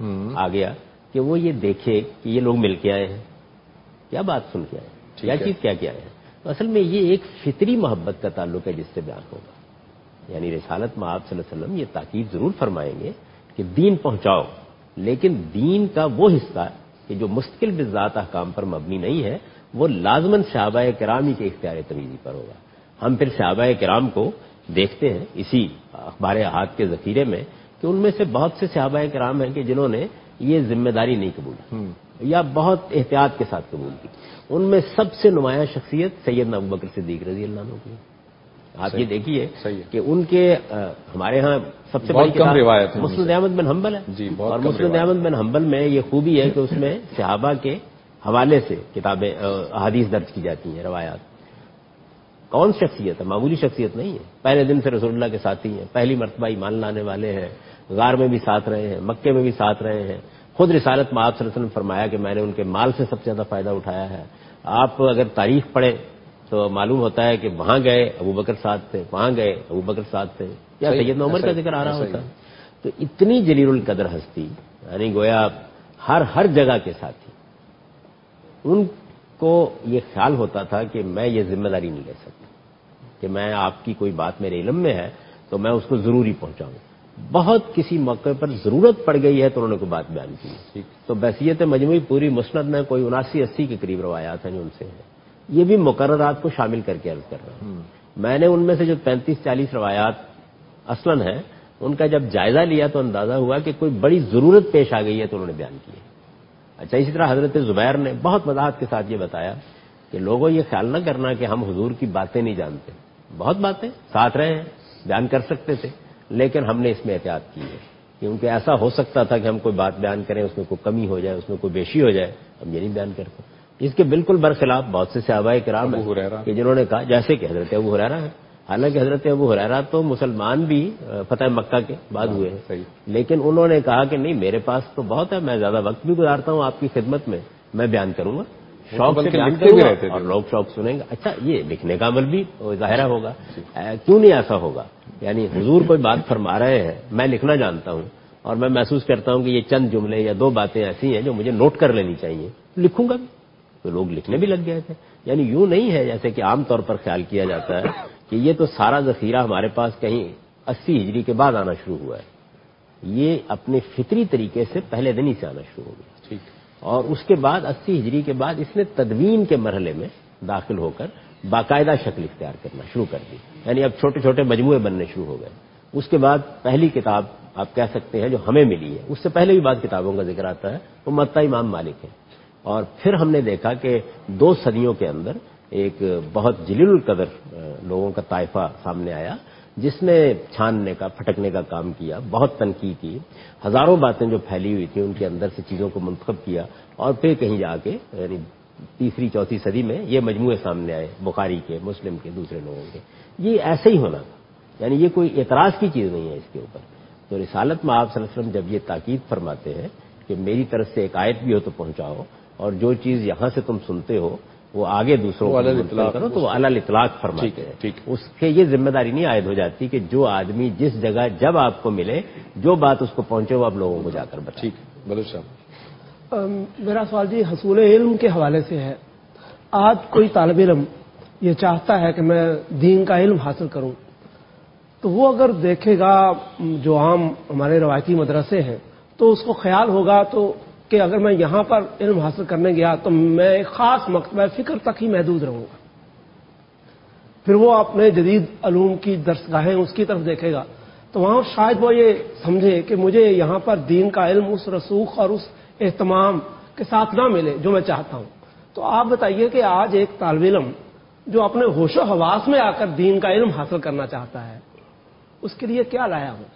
آ گیا کہ وہ یہ دیکھے کہ یہ لوگ مل کے آئے ہیں، کیا بات سن کے آئے ہیں، کیا چیز کیا کیا ہے۔ تو اصل میں یہ ایک فطری محبت کا تعلق ہے جس سے بیان ہوگا، یعنی رسالت مآب صلی اللہ علیہ وسلم یہ تاکید ضرور فرمائیں گے کہ دین پہنچاؤ، لیکن دین کا وہ حصہ کہ جو مستقل بذات احکام پر مبنی نہیں ہے وہ لازماً صحابہ کرام ہی کے اختیار تمیزی پر ہوگا۔ ہم پھر صحابہ کرام کو دیکھتے ہیں اسی اخبار احاد کے ذخیرے میں کہ ان میں سے بہت سے صحابہ کرام ہیں کہ جنہوں نے یہ ذمہ داری نہیں قبول یا بہت احتیاط کے ساتھ قبول کی۔ ان میں سب سے نمایاں شخصیت سیدنا ابوبکر صدیق رضی اللہ عنہ کی۔ آپ یہ دیکھیے کہ ان کے ہمارے ہاں سب سے بڑی کتاب مسند احمد بن حنبل ہے، اور مسند احمد بن حنبل میں یہ خوبی ہے کہ اس میں صحابہ کے حوالے سے کتابیں احادیث درج کی جاتی ہیں، روایات۔ کون شخصیت ہے؟ معمولی شخصیت نہیں ہے، پہلے دن سے رسول اللہ کے ساتھی ہیں، پہلی مرتبہ ایمان لانے والے ہیں، غار میں بھی ساتھ رہے ہیں، مکے میں بھی ساتھ رہے ہیں، خود رسالت مآب صلی اللہ علیہ وسلم فرمایا کہ میں نے ان کے مال سے سب سے زیادہ فائدہ اٹھایا ہے۔ آپ اگر تاریخ پڑھیں تو معلوم ہوتا ہے کہ وہاں گئے ابوبکر ساتھ تھے، وہاں گئے ابوبکر ساتھ تھے، یا سیدنا عمر کا ذکر آ رہا ہوتا ہے۔ تو اتنی جلیل القدر ہستی، یعنی گویا ہر جگہ کے ساتھی، ان کو یہ خیال ہوتا تھا کہ میں یہ ذمہ داری نہیں لے سکتا کہ میں آپ کی کوئی بات میرے علم میں ہے تو میں اس کو ضروری پہنچاؤں، بہت کسی موقع پر ضرورت پڑ گئی ہے تو انہوں نے کوئی بات بیان کی. تو بحیثیت مجموعی پوری مسند میں کوئی 79-80 کے قریب روایات ہیں جو ان سے ہیں. یہ بھی مقررات کو شامل کر کے عرض کر رہا ہوں. میں نے ان میں سے جو 35-40 روایات اصلاً ہیں ان کا جب جائزہ لیا تو اندازہ ہوا کہ کوئی بڑی ضرورت پیش آ گئی ہے تو انہوں نے بیان کی. اچھا، اسی طرح حضرت زبیر نے بہت وضاحت کے ساتھ یہ بتایا کہ لوگوں یہ خیال نہ کرنا کہ ہم حضور کی باتیں نہیں جانتے. بہت باتیں ساتھ رہے ہیں، بیان کر سکتے تھے، لیکن ہم نے اس میں احتیاط کی ہے کیونکہ ایسا ہو سکتا تھا کہ ہم کوئی بات بیان کریں اس میں کوئی کمی ہو جائے، اس میں کوئی بیشی ہو جائے، ہم یہ نہیں بیان کرتے. اس کے بالکل برخلاف بہت سے صحابہ کرام ہیں کہ جنہوں نے کہا، جیسے کہ حضرت ابو ہریرہ ہے. حالانکہ حضرت ابو ہریرہ تو مسلمان بھی فتح مکہ کے بعد ہوئے ہیں، لیکن انہوں نے کہا کہ نہیں، میرے پاس تو بہت ہے، میں زیادہ وقت بھی گزارتا ہوں آپ کی خدمت میں بیان کروں گا، شوق سے بیان کروں گا اور لوگ شوق سنیں گے. اچھا، یہ لکھنے کا عمل بھی ظاہرہ ہوگا. کیوں نہیں ایسا ہوگا؟ یعنی حضور کوئی بات فرما رہے ہیں، میں لکھنا جانتا ہوں اور میں محسوس کرتا ہوں کہ یہ چند جملے یا 2 باتیں ایسی ہیں جو مجھے نوٹ کر لینی چاہیے، لکھوں گا بھی. تو لوگ لکھنے بھی لگ گئے تھے. یعنی یوں نہیں ہے جیسے کہ عام طور پر خیال کیا جاتا ہے کہ یہ تو سارا ذخیرہ ہمارے پاس کہیں 80 ہجری کے بعد آنا شروع ہوا ہے. یہ اپنے فطری طریقے سے پہلے دن ہی سے آنا شروع ہو گیا. اور اس کے بعد 80 ہجری کے بعد اس نے تدوین کے مرحلے میں داخل ہو کر باقاعدہ شکل اختیار کرنا شروع کر دی. یعنی اب چھوٹے چھوٹے مجموعے بننے شروع ہو گئے. اس کے بعد پہلی کتاب آپ کہہ سکتے ہیں جو ہمیں ملی ہے، اس سے پہلے بھی بعض کتابوں کا ذکر آتا ہے، وہ موطا امام مالک ہے. اور پھر ہم نے دیکھا کہ 2 صدیوں کے اندر ایک بہت جلیل القدر لوگوں کا طائفہ سامنے آیا جس نے چھاننے کا، پھٹکنے کا کام کیا، بہت تنقید کی، ہزاروں باتیں جو پھیلی ہوئی تھیں ان کے اندر سے چیزوں کو منتخب کیا اور پھر کہیں جا کے یعنی 3ری-4تھی صدی میں یہ مجموعے سامنے آئے، بخاری کے، مسلم کے، دوسرے لوگوں کے. یہ ایسے ہی ہونا تھا، یعنی یہ کوئی اعتراض کی چیز نہیں ہے اس کے اوپر. تو رسالت میں آپ صلی اللہ علیہ وسلم جب یہ تاکید فرماتے ہیں کہ میری طرف سے ایک آیت بھی ہو تو پہنچاؤ اور جو چیز یہاں سے تم سنتے ہو وہ آگے دوسروں کو منتقل کرو، تو وہ علی الاطلاق فرماتے ہیں. اس کے یہ ذمہ داری نہیں عائد ہو جاتی کہ جو آدمی جس جگہ جب آپ کو ملے جو بات اس کو پہنچے وہ آپ لوگوں کو جا کر بتائیں. بلوچ صاحب، میرا سوال جی حصول علم کے حوالے سے ہے. آج کوئی طالب علم یہ چاہتا ہے کہ میں دین کا علم حاصل کروں، تو وہ اگر دیکھے گا جو عام ہمارے روایتی مدرسے ہیں تو اس کو خیال ہوگا تو کہ اگر میں یہاں پر علم حاصل کرنے گیا تو میں ایک خاص مکتبہ فکر تک ہی محدود رہوں گا. پھر وہ اپنے جدید علوم کی درسگاہیں اس کی طرف دیکھے گا تو وہاں شاید وہ یہ سمجھے کہ مجھے یہاں پر دین کا علم اس رسوخ اور اس اہتمام کے ساتھ نہ ملے جو میں چاہتا ہوں. تو آپ بتائیے کہ آج ایک طالب علم جو اپنے ہوش و حواس میں آ کر دین کا علم حاصل کرنا چاہتا ہے اس کے لیے کیا لایا ہوں؟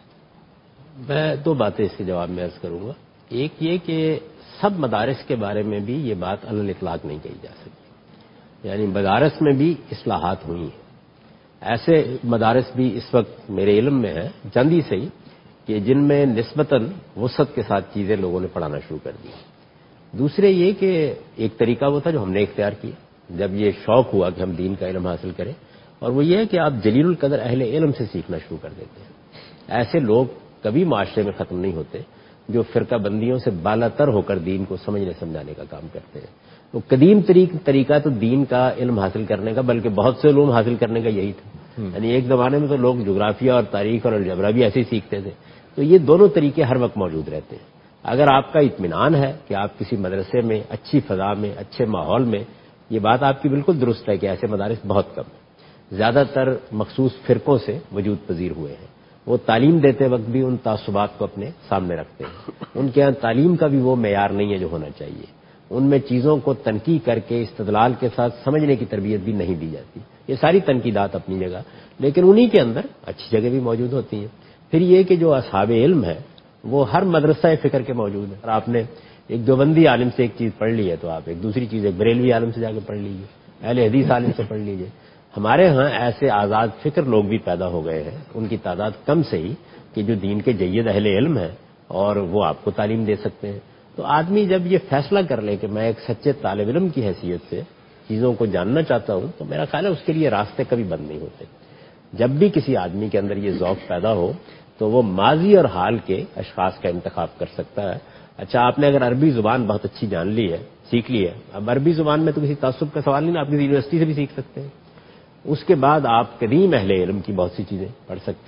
میں 2 باتیں اس کے جواب میں عرض کروں گا. ایک یہ کہ سب مدارس کے بارے میں بھی یہ بات علی الاطلاق نہیں کہی جا سکتی. یعنی مدارس میں بھی اصلاحات ہوئی ہیں. ایسے مدارس بھی اس وقت میرے علم میں ہیں، چند ہی صحیح، کہ جن میں نسبتاً وسعت کے ساتھ چیزیں لوگوں نے پڑھانا شروع کر دی. دوسرے یہ کہ ایک طریقہ وہ تھا جو ہم نے اختیار کیا جب یہ شوق ہوا کہ ہم دین کا علم حاصل کریں، اور وہ یہ ہے کہ آپ جلیل القدر اہل علم سے سیکھنا شروع کر دیتے ہیں. ایسے لوگ کبھی معاشرے میں ختم نہیں ہوتے جو فرقہ بندیوں سے بالاتر ہو کر دین کو سمجھنے سمجھانے کا کام کرتے ہیں. تو قدیم طریقہ تو دین کا علم حاصل کرنے کا، بلکہ بہت سے علوم حاصل کرنے کا یہی تھا. یعنی ایک زمانے میں تو لوگ جغرافیہ اور تاریخ اور الجبرا بھی ایسے ہی سیکھتے تھے. تو یہ دونوں طریقے ہر وقت موجود رہتے ہیں. اگر آپ کا اطمینان ہے کہ آپ کسی مدرسے میں اچھی فضا میں اچھے ماحول میں، یہ بات آپ کی بالکل درست ہے کہ ایسے مدارس بہت کم ہیں، زیادہ تر مخصوص فرقوں سے وجود پذیر ہوئے ہیں. وہ تعلیم دیتے وقت بھی ان تعصبات کو اپنے سامنے رکھتے ہیں. ان کے یہاں تعلیم کا بھی وہ معیار نہیں ہے جو ہونا چاہیے. ان میں چیزوں کو تنقید کر کے استدلال کے ساتھ سمجھنے کی تربیت بھی نہیں دی جاتی. یہ ساری تنقیدات اپنی جگہ، لیکن انہی کے اندر اچھی جگہ بھی موجود ہوتی ہیں. پھر یہ کہ جو اصحاب علم ہے وہ ہر مدرسہ فکر کے موجود ہیں. اور آپ نے ایک دیوبندی عالم سے ایک چیز پڑھ لی ہے تو آپ ایک دوسری چیز ایک بریلوی عالم سے جا کے پڑھ لیجیے، اہل حدیث عالم سے پڑھ لیجیے. ہمارے ہاں ایسے آزاد فکر لوگ بھی پیدا ہو گئے ہیں، ان کی تعداد کم سے ہی، کہ جو دین کے جید اہل علم ہیں اور وہ آپ کو تعلیم دے سکتے ہیں. تو آدمی جب یہ فیصلہ کر لے کہ میں ایک سچے طالب علم کی حیثیت سے چیزوں کو جاننا چاہتا ہوں، تو میرا خیال ہے اس کے لیے راستے کبھی بند نہیں ہوتے. جب بھی کسی آدمی کے اندر یہ ذوق پیدا ہو تو وہ ماضی اور حال کے اشخاص کا انتخاب کر سکتا ہے. اچھا، آپ نے اگر عربی زبان بہت اچھی جان لی ہے، سیکھ لی ہے، اب عربی زبان میں تو کسی تعصب کا سوال نہیں، آپ کسی یونیورسٹی سے بھی سیکھ سکتے ہیں. اس کے بعد آپ قدیم اہل علم کی بہت سی چیزیں پڑھ سکتے ہیں.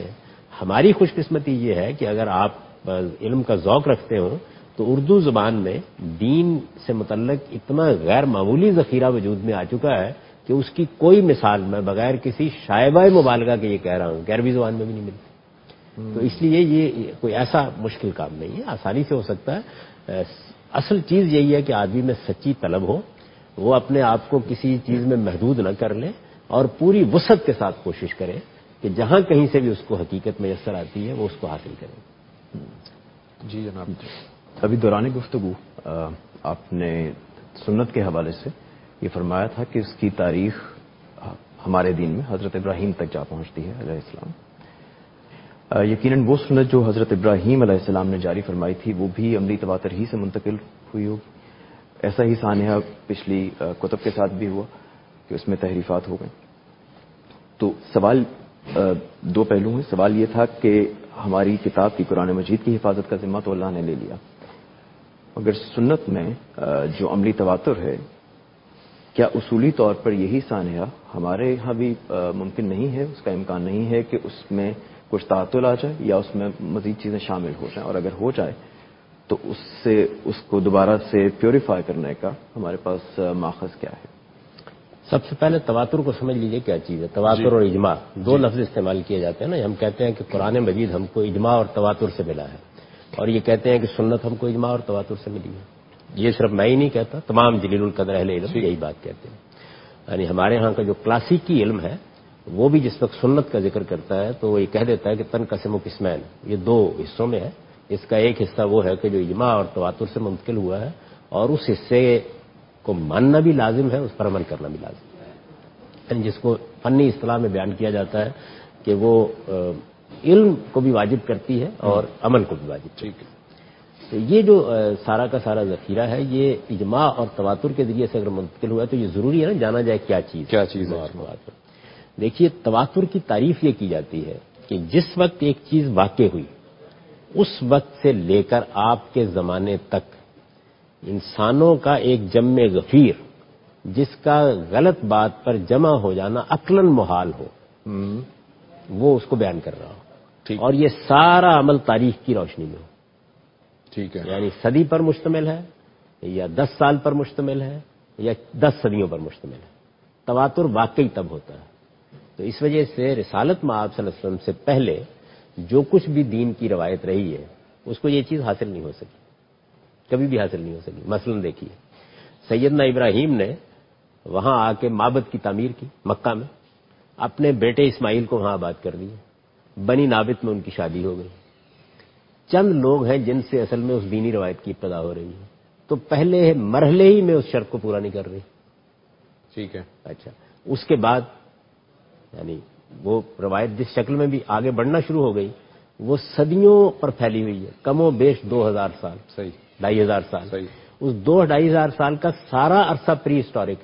ہماری خوش قسمتی یہ ہے کہ اگر آپ علم کا ذوق رکھتے ہوں تو اردو زبان میں دین سے متعلق اتنا غیر معمولی ذخیرہ وجود میں آ چکا ہے کہ اس کی کوئی مثال میں بغیر کسی شائبہ مبالغہ کے یہ کہہ رہا ہوں کہ عربی زبان میں بھی نہیں ملتی. تو اس لیے یہ کوئی ایسا مشکل کام نہیں ہے، آسانی سے ہو سکتا ہے. اصل چیز یہی ہے کہ آدمی میں سچی طلب ہو، وہ اپنے آپ کو کسی چیز میں محدود نہ کر لے اور پوری وسعت کے ساتھ کوشش کرے کہ جہاں کہیں سے بھی اس کو حقیقت میسر آتی ہے وہ اس کو حاصل کرے. جی جناب. ابھی دوران گفتگو آپ نے سنت کے حوالے سے یہ فرمایا تھا کہ اس کی تاریخ ہمارے دین میں حضرت ابراہیم تک جا پہنچتی ہے علیہ السلام. یقیناً وہ سنت جو حضرت ابراہیم علیہ السلام نے جاری فرمائی تھی وہ بھی عملی تواتر ہی سے منتقل ہوئی ہوگی. ایسا ہی سانحہ پچھلی کتب کے ساتھ بھی ہوا کہ اس میں تحریفات ہو گئیں. تو سوال دو پہلو ہیں. سوال یہ تھا کہ ہماری کتاب کی قرآن مجید کی حفاظت کا ذمہ تو اللہ نے لے لیا، مگر سنت میں جو عملی تواتر ہے، کیا اصولی طور پر یہی سانحہ ہمارے یہاں بھی ممکن نہیں ہے؟ اس کا امکان نہیں ہے کہ اس میں کچھ تعطل آ جائے یا اس میں مزید چیزیں شامل ہو جائیں، اور اگر ہو جائے تو اس کو دوبارہ سے پیوریفائی کرنے کا ہمارے پاس ماخذ کیا ہے؟ سب سے پہلے تواتر کو سمجھ لیجئے کیا چیز ہے. تواتر اور اجماع دو لفظ استعمال کیے جاتے ہیں نا. ہم کہتے ہیں کہ قرآن مجید ہم کو اجماع اور تواتر سے ملا ہے، اور یہ کہتے ہیں کہ سنت ہم کو اجماع اور تواتر سے ملی ہے. یہ صرف میں ہی نہیں کہتا، تمام جلیل القدر اہل علم یہی بات کہتے ہیں. یعنی ہمارے ہاں کا جو کلاسیکی علم ہے وہ بھی جس وقت سنت کا ذکر کرتا ہے تو وہ یہ کہہ دیتا ہے کہ تنقسم قسمین، یہ دو حصوں میں ہے. اس کا ایک حصہ وہ ہے کہ جو اجماع اور تواتر سے منتقل ہوا ہے، اور اس حصے کو ماننا بھی لازم ہے، اس پر عمل کرنا بھی لازم ہے. یعنی جس کو فنی اصطلاح میں بیان کیا جاتا ہے کہ وہ علم کو بھی واجب کرتی ہے اور عمل کو بھی واجب کرتی ہے. تو یہ جو سارا کا سارا ذخیرہ ہے یہ اجماع اور تواتر کے ذریعے سے اگر منتقل ہوا ہے تو یہ ضروری ہے نا جانا جائے کیا چیز ہے. دیکھیے تواتر کی تعریف یہ کی جاتی ہے کہ جس وقت ایک چیز واقع ہوئی اس وقت سے لے کر آپ کے زمانے تک انسانوں کا ایک جمع غفیر جس کا غلط بات پر جمع ہو جانا عقلاً محال ہو، وہ اس کو بیان کر رہا ہو. اور یہ سارا عمل تاریخ کی روشنی میں ہو. ٹھیک ہے. یعنی صدی پر مشتمل ہے یا 10 سال پر مشتمل ہے یا 10 صدیوں پر مشتمل ہے. تواتر واقعی تب ہوتا ہے. تو اس وجہ سے رسالت میں آپ صلی اللہ علیہ وسلم سے پہلے جو کچھ بھی دین کی روایت رہی ہے اس کو یہ چیز حاصل نہیں ہو سکی، کبھی بھی حاصل نہیں ہو سکی. مثلا دیکھیے سیدنا ابراہیم نے وہاں آ کے معبد کی تعمیر کی مکہ میں، اپنے بیٹے اسماعیل کو وہاں آباد کر دیا، بنی نابت میں ان کی شادی ہو گئی. چند لوگ ہیں جن سے اصل میں اس دینی روایت کی ابتدا ہو رہی ہے، تو پہلے مرحلے ہی میں اس شرط کو پورا نہیں کر رہی. ٹھیک ہے. اچھا اس کے بعد یعنی وہ روایت جس شکل میں بھی آگے بڑھنا شروع ہو گئی وہ صدیوں پر پھیلی ہوئی ہے، کم و بیش 2000 سال، صحیح 2500 سال. صحیح. اس 2-2500 سال کا سارا عرصہ پری ہسٹورک ہے،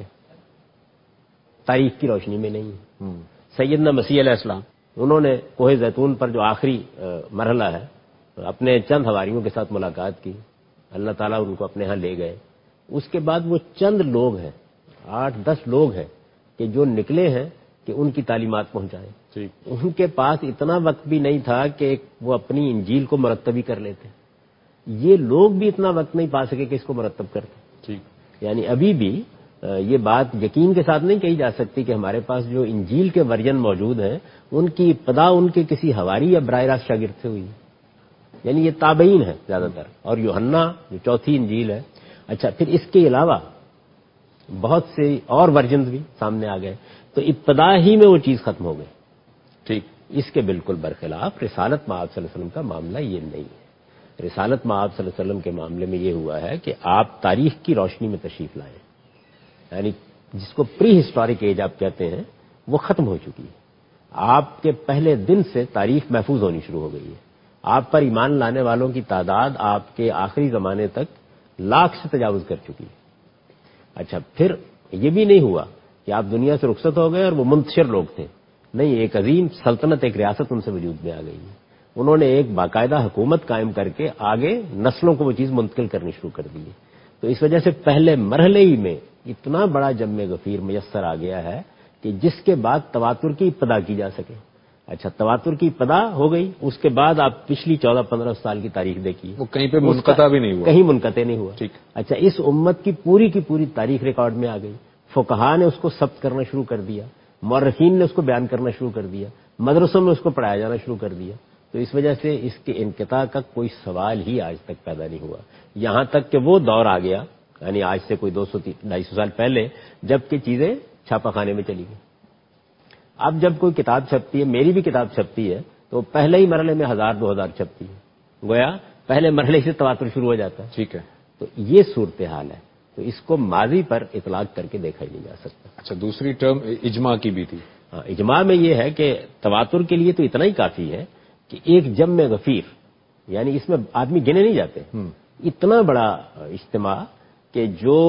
تاریخ کی روشنی میں نہیں ہے. سیدنا مسیح علیہ السلام انہوں نے کوہ زیتون پر جو آخری مرحلہ ہے اپنے چند حواریوں کے ساتھ ملاقات کی، اللہ تعالیٰ ان کو اپنے ہاں لے گئے. اس کے بعد وہ چند لوگ ہیں، 8-10 لوگ ہیں کہ جو نکلے ہیں کہ ان کی تعلیمات پہنچائیں. ان کے پاس اتنا وقت بھی نہیں تھا کہ وہ اپنی انجیل کو مرتبی کر لیتے. یہ لوگ بھی اتنا وقت نہیں پا سکے کہ اس کو مرتب کرتے. یعنی ابھی بھی یہ بات یقین کے ساتھ نہیں کہی جا سکتی کہ ہمارے پاس جو انجیل کے ورژن موجود ہیں ان کی ابتدا ان کے کسی حواری یا براہ راست شاگرد سے ہوئی. یعنی یہ تابعین ہے زیادہ تر، اور یوحنا جو چوتھی انجیل ہے. اچھا پھر اس کے علاوہ بہت سے اور ورژنز بھی سامنے آ گئے، تو ابتدا ہی میں وہ چیز ختم ہو گئی. ٹھیک. اس کے بالکل برخلاف رسالت مآب صلی اللہ علیہ وسلم کا معاملہ یہ نہیں ہے. رسالت مآب صلی اللہ علیہ وسلم کے معاملے میں یہ ہوا ہے کہ آپ تاریخ کی روشنی میں تشریف لائیں. یعنی جس کو پری ہسٹورک ایج آپ کہتے ہیں وہ ختم ہو چکی ہے. آپ کے پہلے دن سے تاریخ محفوظ ہونی شروع ہو گئی ہے. آپ پر ایمان لانے والوں کی تعداد آپ کے آخری زمانے تک 100,000 سے تجاوز کر چکی ہے. اچھا پھر یہ بھی نہیں ہوا کہ آپ دنیا سے رخصت ہو گئے اور وہ منتشر لوگ تھے، نہیں، ایک عظیم سلطنت، ایک ریاست ان سے وجود میں آ گئی ہے. انہوں نے ایک باقاعدہ حکومت قائم کر کے آگے نسلوں کو وہ چیز منتقل کرنی شروع کر دی ہے. تو اس وجہ سے پہلے مرحلے ہی میں اتنا بڑا جمع غفیر میسر آ گیا ہے کہ جس کے بعد تواتر کی ابتدا کی جا سکے. اچھا تواتر کی ابتدا ہو گئی، اس کے بعد آپ پچھلی 14-15 سال کی تاریخ دیکھیے، وہ کہیں پہ منقطع بھی نہیں ہوا، کہیں منقطع نہیں ہوا. ٹھیک. اچھا اس امت کی پوری تاریخ ریکارڈ میں آ گئی، فقہا نے اس کو ثبت کرنا شروع کر دیا، مورخین نے اس کو بیان کرنا شروع کر دیا، مدرسوں میں اس کو پڑھایا جانا شروع کر دیا. تو اس وجہ سے اس کے انقطاع کا کوئی سوال ہی آج تک پیدا نہیں ہوا، یہاں تک کہ وہ دور آ گیا، یعنی آج سے کوئی 200-250 سال پہلے، جب کہ چیزیں چھاپا خانے میں چلی گئی. اب جب کوئی کتاب چھپتی ہے، میری بھی کتاب چھپتی ہے، تو پہلے ہی مرحلے میں 1000-2000 چھپتی ہے، گویا پہلے مرحلے سے تواتر شروع ہو جاتا ہے. ٹھیک ہے. تو یہ صورتحال ہے، تو اس کو ماضی پر اطلاق کر کے دیکھا ہی نہیں جا سکتا. اچھا دوسری ٹرم اجماع کی بھی تھی. ہاں اجماع میں یہ ہے کہ تواتر کے لیے تو اتنا ہی کافی ہے کہ ایک جمع غفیر، یعنی اس میں آدمی گنے نہیں جاتے، اتنا بڑا اجتماع کہ جو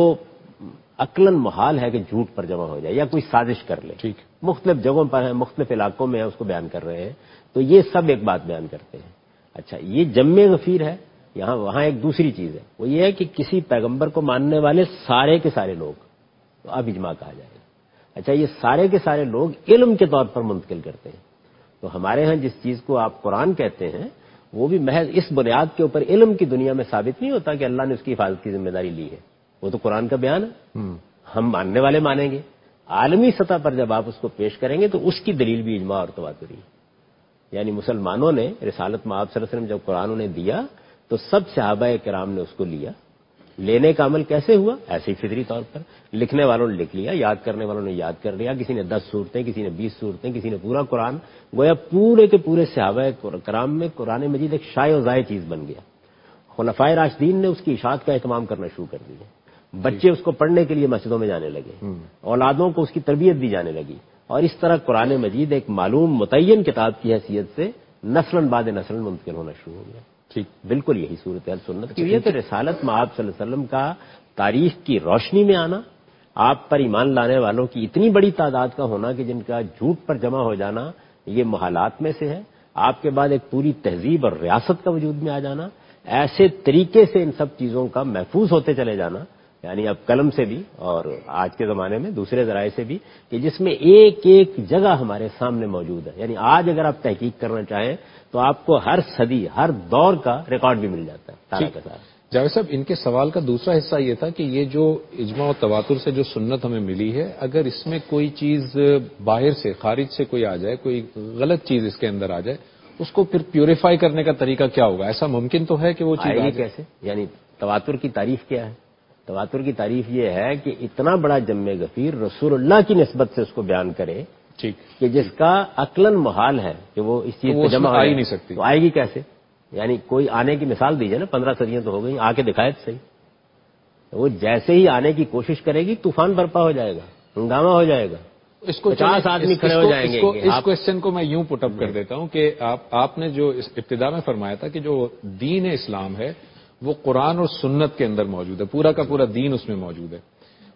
عقلاً محال ہے کہ جھوٹ پر جمع ہو جائے یا کوئی سازش کر لے. ٹھیک. مختلف جگہوں پر ہیں، مختلف علاقوں میں ہیں، اس کو بیان کر رہے ہیں، تو یہ سب ایک بات بیان کرتے ہیں. اچھا یہ جمع غفیر ہے. یہاں وہاں ایک دوسری چیز ہے، وہ یہ ہے کہ کسی پیغمبر کو ماننے والے سارے کے سارے لوگ، تو اب اجماع کہا جائے گا. اچھا یہ سارے کے سارے لوگ علم کے طور پر منتقل کرتے ہیں. تو ہمارے ہاں جس چیز کو آپ قرآن کہتے ہیں وہ بھی محض اس بنیاد کے اوپر علم کی دنیا میں ثابت نہیں ہوتا کہ اللہ نے اس کی حفاظت کی ذمہ داری لی ہے، وہ تو قرآن کا بیان ہے، ہم ماننے والے مانیں گے. عالمی سطح پر جب آپ اس کو پیش کریں گے تو اس کی دلیل بھی اجماع اور تواتر ہے. یعنی مسلمانوں نے رسالت مآب صلی اللہ علیہ وسلم جب قرآن انہیں دیا تو سب صحابہ کرام نے اس کو لیا. لینے کا عمل کیسے ہوا؟ ایسے ہی فطری طور پر. لکھنے والوں نے لکھ لیا، یاد کرنے والوں نے یاد کر لیا، کسی نے 10 صورتیں، کسی نے 20 صورتیں، کسی نے پورا قرآن. گویا پورے کے پورے صحابہ کرام میں قرآن مجید ایک شائع و زائع چیز بن گیا. خلفائے راشدین نے اس کی اشاعت کا اہتمام کرنا شروع کر دیا، بچے اس کو پڑھنے کے لیے مسجدوں میں جانے لگے، اولادوں کو اس کی تربیت دی جانے لگی، اور اس طرح قرآن مجید ایک معلوم متعین کتاب کی حیثیت سے نسلاً بعد نسل منتقل ہونا شروع ہو گیا. ٹھیک. بالکل یہی صورتحال سنت کی ہے. تو رسالت مآب صلی اللہ علیہ وسلم کا تاریخ کی روشنی میں آنا، آپ پر ایمان لانے والوں کی اتنی بڑی تعداد کا ہونا کہ جن کا جھوٹ پر جمع ہو جانا یہ محالات میں سے ہے. آپ کے بعد ایک پوری تہذیب اور ریاست کا وجود میں آ جانا، ایسے طریقے سے ان سب چیزوں کا محفوظ ہوتے چلے جانا، یعنی اب قلم سے بھی اور آج کے زمانے میں دوسرے ذرائع سے بھی، کہ جس میں ایک ایک جگہ ہمارے سامنے موجود ہے. یعنی آج اگر آپ تحقیق کرنا چاہیں تو آپ کو ہر صدی ہر دور کا ریکارڈ بھی مل جاتا ہے سارا کا سارا. جاوید صاحب ان کے سوال کا دوسرا حصہ یہ تھا کہ یہ جو اجماع و تواتر سے جو سنت ہمیں ملی ہے، اگر اس میں کوئی چیز باہر سے خارج سے کوئی آ جائے، کوئی غلط چیز اس کے اندر آ جائے، اس کو پھر پیوریفائی کرنے کا طریقہ کیا ہوگا؟ ایسا ممکن تو ہے کہ وہ چیز آئے کیسے؟ یعنی تواتر کی تعریف کیا ہے؟ تواتر کی تعریف یہ ہے کہ اتنا بڑا جمع غفیر رسول اللہ کی نسبت سے اس کو بیان کرے، ٹھیک، کہ جس کا عقلاً محال ہے کہ وہ اس چیز پہ جمع آ ہی نہیں سکتی. تو آئے گی کیسے؟ یعنی کوئی آنے کی مثال دیجیے نا، 15 صدیاں تو ہو گئی، آ کے دکھائے تو صحیح. وہ جیسے ہی آنے کی کوشش کرے گی طوفان برپا ہو جائے گا، ہنگامہ ہو جائے گا، اس کو 50 آدمی کھڑے ہو جائیں گے. اس کوشچن کو میں یوں پٹ اپ کر دیتا ہوں کہ آپ نے جو ابتدا میں فرمایا تھا کہ جو دین اسلام ہے وہ قرآن اور سنت کے اندر موجود ہے، پورا کا پورا دین اس میں موجود ہے.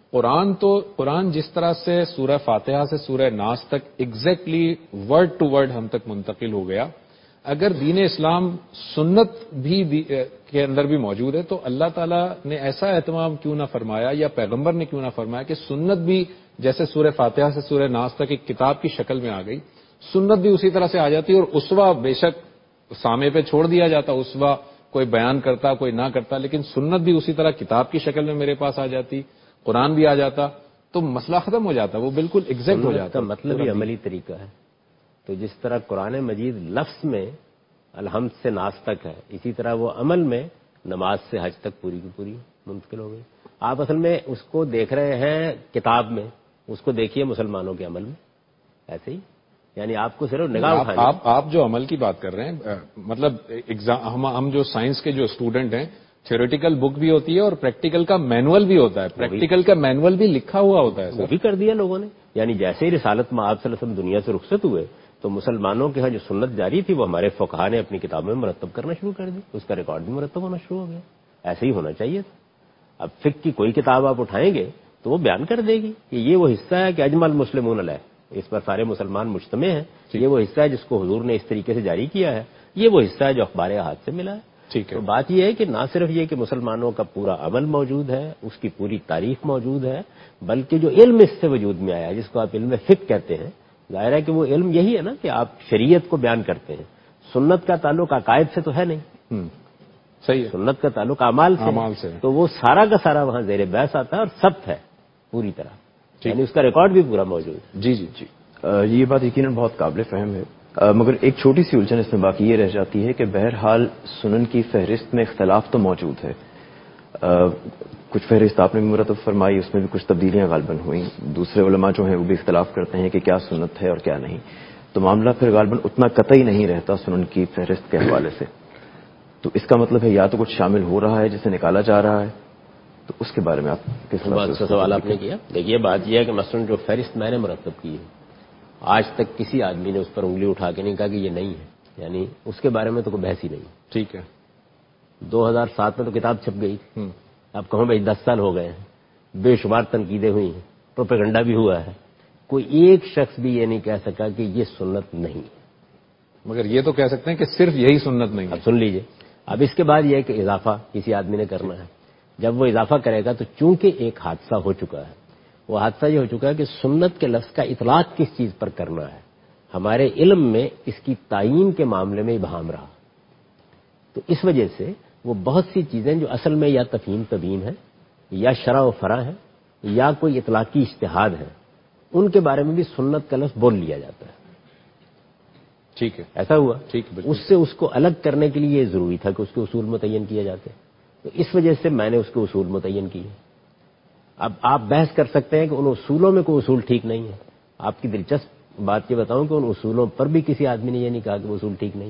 قرآن جس طرح سے سورہ فاتحہ سے سورہ ناس تک ایگزیکٹلی ورڈ ٹو ورڈ ہم تک منتقل ہو گیا، اگر دین اسلام سنت بھی کے اندر بھی موجود ہے تو اللہ تعالیٰ نے ایسا اہتمام کیوں نہ فرمایا یا پیغمبر نے کیوں نہ فرمایا کہ سنت بھی جیسے سورہ فاتحہ سے سورہ ناس تک ایک کتاب کی شکل میں آ گئی، سنت بھی اسی طرح سے آ جاتی اور اسوہ بے شک سامے پہ چھوڑ دیا جاتا، اسوہ کوئی بیان کرتا کوئی نہ کرتا، لیکن سنت بھی اسی طرح کتاب کی شکل میں میرے پاس آ جاتی، قرآن بھی آ جاتا، تو مسئلہ ختم ہو جاتا، وہ بالکل ایگزیکٹ ہو جاتا. مطلب ہی عملی طریقہ ہے. تو جس طرح قرآن مجید لفظ میں الحمد سے ناس تک ہے، اسی طرح وہ عمل میں نماز سے حج تک پوری کی پوری منتقل ہو گئی. آپ اصل میں اس کو دیکھ رہے ہیں کتاب میں، اس کو دیکھیے مسلمانوں کے عمل میں ایسے ہی. یعنی آپ کو صرف نگاہ اٹھانی. آپ جو عمل کی بات کر رہے ہیں، مطلب ہم جو سائنس کے جو اسٹوڈنٹ ہیں، تھیوریٹیکل بک بھی ہوتی ہے اور پریکٹیکل کا مینول بھی ہوتا ہے، پریکٹیکل کا مینول بھی لکھا ہوا ہوتا ہے. وہ بھی کر دیا لوگوں نے. یعنی جیسے ہی رسالت مآب صلی اللہ علیہ وسلم دنیا سے رخصت ہوئے تو مسلمانوں کے ہاں جو سنت جاری تھی وہ ہمارے فقہا نے اپنی کتابوں میں مرتب کرنا شروع کر دی، اس کا ریکارڈ بھی مرتب ہونا شروع ہو گیا. ایسے ہی ہونا چاہیے تھا. اب فقہ کی کوئی کتاب آپ اٹھائیں گے تو وہ بیان کر دے گی کہ یہ وہ حصہ ہے کہ اجمع المسلمون علیہ، اس پر سارے مسلمان مجتمع ہیں، یہ وہ حصہ ہے جس کو حضور نے اس طریقے سے جاری کیا ہے، یہ وہ حصہ ہے جو اخبار احاد سے ملا ہے. ٹھیک ہے. تو بات یہ ہے کہ نہ صرف یہ کہ مسلمانوں کا پورا عمل موجود ہے، اس کی پوری تاریخ موجود ہے، بلکہ جو علم اس سے وجود میں آیا ہے جس کو آپ علم فقہ کہتے ہیں، ظاہر ہے کہ وہ علم یہی ہے نا کہ آپ شریعت کو بیان کرتے ہیں. سنت کا تعلق عقائد سے تو ہے نہیں. صحیح ہے. سنت کا تعلق اعمال سے ہے. تو وہ سارا کا سارا وہاں زیر بحث آتا ہے اور ثبت ہے پوری طرح, یعنی اس کا ریکارڈ بھی پورا موجود ہے. جی جی جی. یہ بات یقیناً بہت قابل فہم ہے, مگر ایک چھوٹی سی الجھن اس میں باقی یہ رہ جاتی ہے کہ بہرحال سنن کی فہرست میں اختلاف تو موجود ہے. کچھ فہرست آپ نے بھی مرتب فرمائی, اس میں بھی کچھ تبدیلیاں غالباً ہوئیں. دوسرے علماء جو ہیں وہ بھی اختلاف کرتے ہیں کہ کیا سنت ہے اور کیا نہیں. تو معاملہ پھر غالباً اتنا قطعی نہیں رہتا سنن کی فہرست کے حوالے سے. تو اس کا مطلب ہے یا تو کچھ شامل ہو رہا ہے جسے نکالا جا رہا ہے, تو اس کے بارے میں آپ کس بات سے سوال آپ نے کیا. دیکھیے بات یہ ہے کہ مثلاً جو فہرست میں نے مرتب کی ہے, آج تک کسی آدمی نے اس پر انگلی اٹھا کے نہیں کہا کہ یہ نہیں ہے, یعنی اس کے بارے میں تو کوئی بحث ہی نہیں. ٹھیک ہے. 2007 میں تو کتاب چھپ گئی, اب کہوں بھائی 10 سال ہو گئے ہیں, بے شمار تنقیدیں ہوئی ہیں, پروپیگنڈا بھی ہوا ہے, کوئی ایک شخص بھی یہ نہیں کہہ سکا کہ یہ سنت نہیں. مگر یہ تو کہہ سکتے ہیں کہ صرف یہی سنت نہیں ہے. اب سن لیجئے, اب اس کے بعد یہ ہے کہ اضافہ کسی آدمی نے کرنا ہے. جب وہ اضافہ کرے گا تو چونکہ ایک حادثہ ہو چکا ہے, وہ حادثہ یہ ہو چکا ہے کہ سنت کے لفظ کا اطلاق کس چیز پر کرنا ہے. ہمارے علم میں اس کی تعیین کے معاملے میں ابہام رہا, تو اس وجہ سے وہ بہت سی چیزیں جو اصل میں یا تفہیم تبیین ہے یا شرع و فرع ہے یا کوئی اطلاقی اجتہاد ہے, ان کے بارے میں بھی سنت کا لفظ بول لیا جاتا ہے. ٹھیک ہے, ایسا ہوا. ٹھیک ہے. اس سے اس کو الگ کرنے کے لیے یہ ضروری تھا کہ اس کے اصول متعین کیے جاتے, تو اس وجہ سے میں نے اس کے اصول متعین کیے. اب آپ بحث کر سکتے ہیں کہ ان اصولوں میں کوئی اصول ٹھیک نہیں ہے. آپ کی دلچسپ بات یہ بتاؤں کہ ان اصولوں پر بھی کسی آدمی نے یہ نہیں کہا کہ وہ اصول ٹھیک نہیں.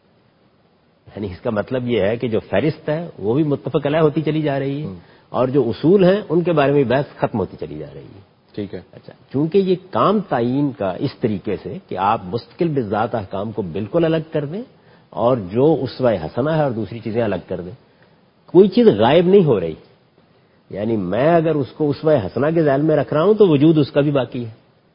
یعنی اس کا مطلب یہ ہے کہ جو فہرست ہے وہ بھی متفق علیہ ہوتی چلی جا رہی ہے, اور جو اصول ہیں ان کے بارے میں بحث ختم ہوتی چلی جا رہی ہے. ٹھیک ہے. اچھا, چونکہ یہ کام تعیین کا اس طریقے سے کہ آپ مستقل بذات احکام کو بالکل الگ کر دیں اور جو اسوہ حسنہ ہے اور دوسری چیزیں الگ کر دیں, کوئی چیز غائب نہیں ہو رہی. یعنی میں اگر اس کو اسوہ حسنہ کے ذیل میں رکھ رہا ہوں تو وجود اس کا بھی باقی ہے,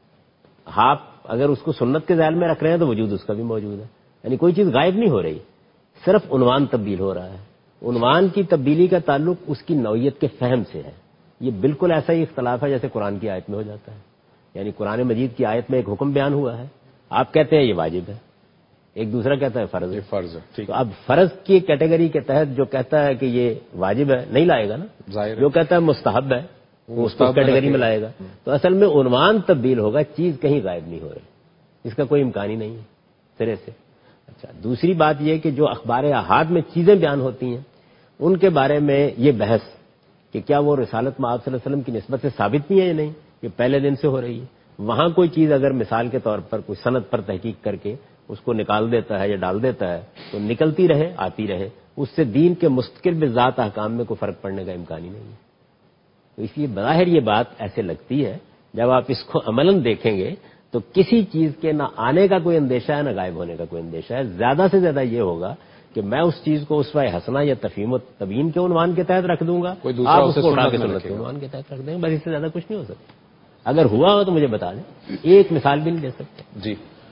آپ اگر اس کو سنت کے ذیل میں رکھ رہے ہیں تو وجود اس کا بھی موجود ہے. یعنی کوئی چیز غائب نہیں ہو رہی, صرف عنوان تبدیل ہو رہا ہے. عنوان کی تبدیلی کا تعلق اس کی نوعیت کے فہم سے ہے. یہ بالکل ایسا ہی اختلاف ہے جیسے قرآن کی آیت میں ہو جاتا ہے. یعنی قرآن مجید کی آیت میں ایک حکم بیان ہوا ہے, آپ کہتے ہیں یہ واجب ہے, ایک دوسرا کہتا ہے فرض ہے. فرض ہے. ٹھیک. تو اب فرض کی کیٹیگری کے تحت جو کہتا ہے کہ یہ واجب ہے نہیں لائے گا نا, جو کہتا ہے مستحب ہے وہ اس کیٹیگری میں لائے گا. تو اصل میں عنوان تبدیل ہوگا, چیز کہیں غائب نہیں ہو رہی, اس کا کوئی امکان ہی نہیں ہے سرے سے. اچھا, دوسری بات یہ کہ جو اخبار احاد میں چیزیں بیان ہوتی ہیں ان کے بارے میں یہ بحث کہ کیا وہ رسالت مآب صلی اللہ علیہ وسلم کی نسبت سے ثابت نہیں ہے یا نہیں, یہ پہلے دن سے ہو رہی ہے. وہاں کوئی چیز اگر مثال کے طور پر کوئی سند پر تحقیق کر کے اس کو نکال دیتا ہے یا ڈال دیتا ہے تو نکلتی رہے آتی رہے, اس سے دین کے مستقل بذات احکام میں کوئی فرق پڑنے کا امکان ہی نہیں ہے. تو اس لیے بظاہر یہ بات ایسے لگتی ہے, جب آپ اس کو عملاً دیکھیں گے تو کسی چیز کے نہ آنے کا کوئی اندیشہ ہے نہ غائب ہونے کا کوئی اندیشہ ہے. زیادہ سے زیادہ یہ ہوگا کہ میں اس چیز کو اسوہ حسنہ یا تفہیم و تبیین کے عنوان کے تحت رکھ دوں گا, آپ اس کو اٹھا کے سنت کے عنوان کے تحت رکھ دیں گے, بس اس سے زیادہ کچھ نہیں ہو سکتا. اگر ہوا ہو تو مجھے بتا دیں, ایک مثال بھی نہیں دے سکتے. جی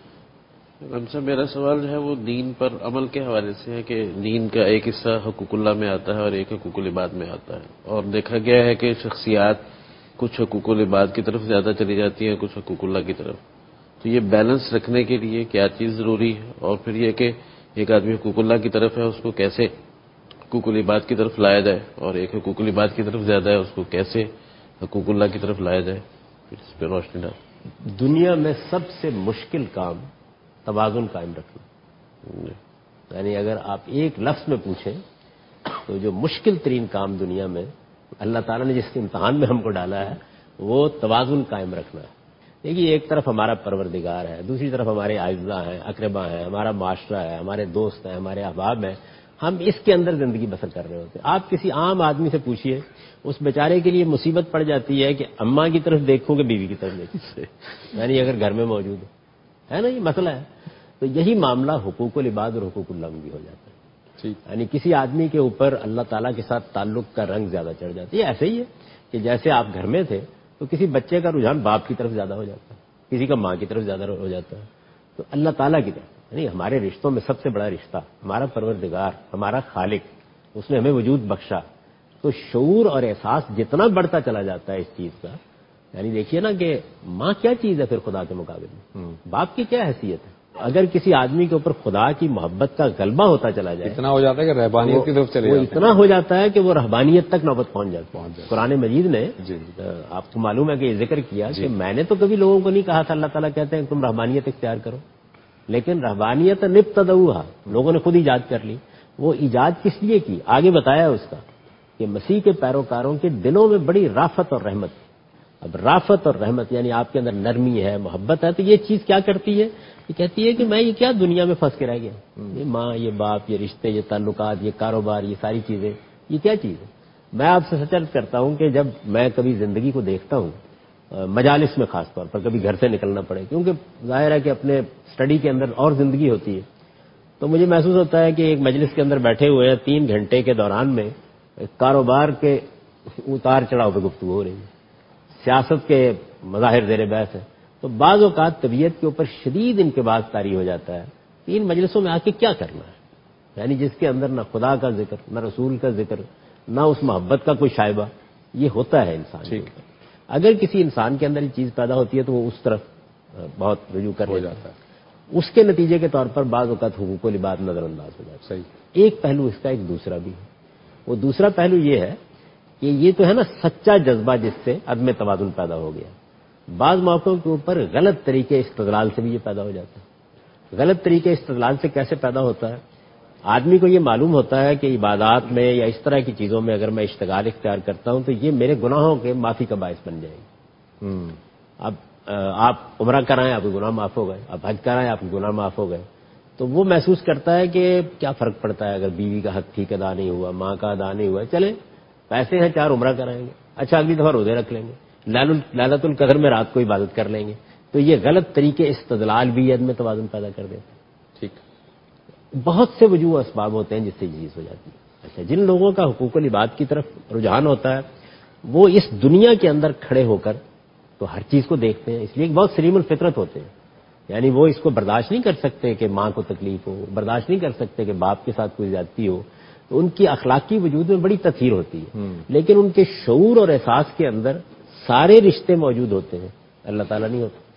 صاحب, میرا سوال جو ہے وہ دین پر عمل کے حوالے سے ہے کہ دین کا ایک حصہ حقوق اللہ میں آتا ہے اور ایک حقوق العباد میں آتا ہے, اور دیکھا گیا ہے کہ شخصیات کچھ حقوق العباد کی طرف زیادہ چلی جاتی ہیں, کچھ حقوق اللہ کی طرف. تو یہ بیلنس رکھنے کے لیے کیا چیز ضروری ہے, اور پھر یہ کہ ایک آدمی حقوق اللہ کی طرف ہے اس کو کیسے حقوق العباد کی طرف لایا جائے, اور ایک حقوق العباد کی طرف زیادہ ہے اس کو کیسے حقوق اللہ کی طرف لایا جائے, پھر اس پہ روشنی ڈال. دنیا میں سب سے مشکل کام توازن قائم رکھنا. یعنی اگر آپ ایک لفظ میں پوچھیں تو جو مشکل ترین کام دنیا میں اللہ تعالیٰ نے جس امتحان میں ہم کو ڈالا ہے وہ توازن قائم رکھنا ہے. دیکھیے, ایک طرف ہمارا پروردگار ہے, دوسری طرف ہمارے اعزاء ہیں, اقربا ہیں, ہمارا معاشرہ ہے, ہمارے دوست ہیں, ہمارے احباب ہیں, ہم اس کے اندر زندگی بسر کر رہے ہوتے ہیں. آپ کسی عام آدمی سے پوچھئے, اس بیچارے کے لیے مصیبت پڑ جاتی ہے کہ اماں کی طرف دیکھوں کہ بیوی کی طرف دیکھوں, یعنی اگر گھر میں موجود ہے نا, یہ مسئلہ ہے. تو یہی معاملہ حقوق العباد اور حقوق اللہ میں بھی ہو جاتا ہے. یعنی کسی آدمی کے اوپر اللہ تعالیٰ کے ساتھ تعلق کا رنگ زیادہ چڑھ جاتا ہے. یہ ایسے ہی ہے کہ جیسے آپ گھر میں تھے تو کسی بچے کا رجحان باپ کی طرف زیادہ ہو جاتا ہے, کسی کا ماں کی طرف زیادہ ہو جاتا ہے. تو اللہ تعالیٰ کی طرف, یعنی ہمارے رشتوں میں سب سے بڑا رشتہ ہمارا پروردگار, ہمارا خالق, اس نے ہمیں وجود بخشا. تو شعور اور احساس جتنا بڑھتا چلا جاتا ہے اس چیز کا, یعنی دیکھیے نا کہ ماں کیا چیز ہے پھر خدا کے مقابلے میں، باپ کی کیا حیثیت ہے؟ اگر کسی آدمی کے اوپر خدا کی محبت کا غلبہ ہوتا چلا جائے، اتنا ہو جاتا ہے کہ رہبانیت کی طرف چلے وہ جاتے ہیں، اتنا ہو جاتا ہے کہ وہ رہبانیت تک نوبت پہنچ جاتا ہے۔ قرآن مجید نے جی آپ کو معلوم ہے کہ یہ ذکر کیا کہ میں نے تو کبھی لوگوں کو نہیں کہا تھا، اللہ تعالیٰ کہتے ہیں کہ تم رہبانیت اختیار کرو، لیکن رہبانیت ابتدعوها لوگوں نے خود ایجاد کر لی۔ وہ ایجاد کس لیے کی؟ آگے بتایا اس کا کہ مسیح کے پیروکاروں کے دلوں میں بڑی رافت اور رحمت تھی۔ اب رافت اور رحمت یعنی آپ کے اندر نرمی ہے، محبت ہے، تو یہ چیز کیا کرتی ہے؟ یہ کہتی ہے کہ میں یہ کیا دنیا میں پھنس کے رہ گیا، یہ ماں، یہ باپ، یہ رشتے، یہ تعلقات، یہ کاروبار، یہ ساری چیزیں، یہ کیا چیز ہے؟ میں آپ سے سچ عرض کرتا ہوں کہ جب میں کبھی زندگی کو دیکھتا ہوں، مجالس میں خاص طور پر کبھی گھر سے نکلنا پڑے، کیونکہ ظاہر ہے کہ اپنے اسٹڈی کے اندر اور زندگی ہوتی ہے، تو مجھے محسوس ہوتا ہے کہ ایک مجلس کے اندر بیٹھے ہوئے ہیں، 3 گھنٹے کے دوران میں کاروبار کے اتار چڑھاؤ پہ گفتگو ہو رہی ہے، سیاست کے مظاہر زیر بحث ہے، تو بعض اوقات طبیعت کے اوپر شدید انقباض طاری ہو جاتا ہے۔ 3 مجلسوں میں آ کے کیا کرنا ہے؟ یعنی جس کے اندر نہ خدا کا ذکر، نہ رسول کا ذکر، نہ اس محبت کا کوئی شائبہ، یہ ہوتا ہے انسان کے اوپر۔ اگر کسی انسان کے اندر یہ چیز پیدا ہوتی ہے تو وہ اس طرف بہت رجوع کر ہو جاتا ہے، اس کے نتیجے کے طور پر بعض اوقات حقوق و لباس نظر انداز ہو جاتا ہے۔ صحیح۔ ایک پہلو اس کا ایک دوسرا بھی ہے، وہ دوسرا پہلو یہ ہے کہ یہ تو ہے نا سچا جذبہ جس سے عدم توازن پیدا ہو گیا۔ بعض موقعوں کے اوپر غلط طریقے استدلال سے بھی یہ پیدا ہو جاتا ہے۔ غلط طریقے استدلال سے کیسے پیدا ہوتا ہے؟ آدمی کو یہ معلوم ہوتا ہے کہ عبادات میں یا اس طرح کی چیزوں میں اگر میں اشتغال اختیار کرتا ہوں تو یہ میرے گناہوں کے معافی کا باعث بن جائے گی۔ اب آپ عمرہ کرائیں آپ کے گناہ معاف ہو گئے، آپ حج کرائیں آپ کے گناہ معاف ہو گئے، تو وہ محسوس کرتا ہے کہ کیا فرق پڑتا ہے اگر بیوی کا حق ٹھیک ادا نہیں ہوا، ماں کا ادا نہیں ہوا، چلے پیسے ہیں 4 عمرہ کرائیں گے، اچھا اگلی دفعہ روزے رکھ لیں گے، ليلۃ القدر میں رات کو عبادت کر لیں گے۔ تو یہ غلط طریقے استدلال بھی عدم توازن پیدا کر دیتے ہیں۔ ٹھیک، بہت سے وجوہ اسباب ہوتے ہیں جس سے یہ چیز ہو جاتی ہے۔ اچھا، جن لوگوں کا حقوق العباد کی طرف رجحان ہوتا ہے وہ اس دنیا کے اندر کھڑے ہو کر تو ہر چیز کو دیکھتے ہیں، اس لیے بہت سلیم الفطرت ہوتے ہیں، یعنی وہ اس کو برداشت نہیں کر سکتے کہ ماں کو تکلیف ہو، برداشت نہیں کر سکتے کہ باپ کے ساتھ کوئی زیادتی ہو، تو ان کی اخلاقی وجود میں بڑی تطہیر ہوتی ہے، لیکن ان کے شعور اور احساس کے اندر سارے رشتے موجود ہوتے ہیں، اللہ تعالیٰ نہیں ہوتا۔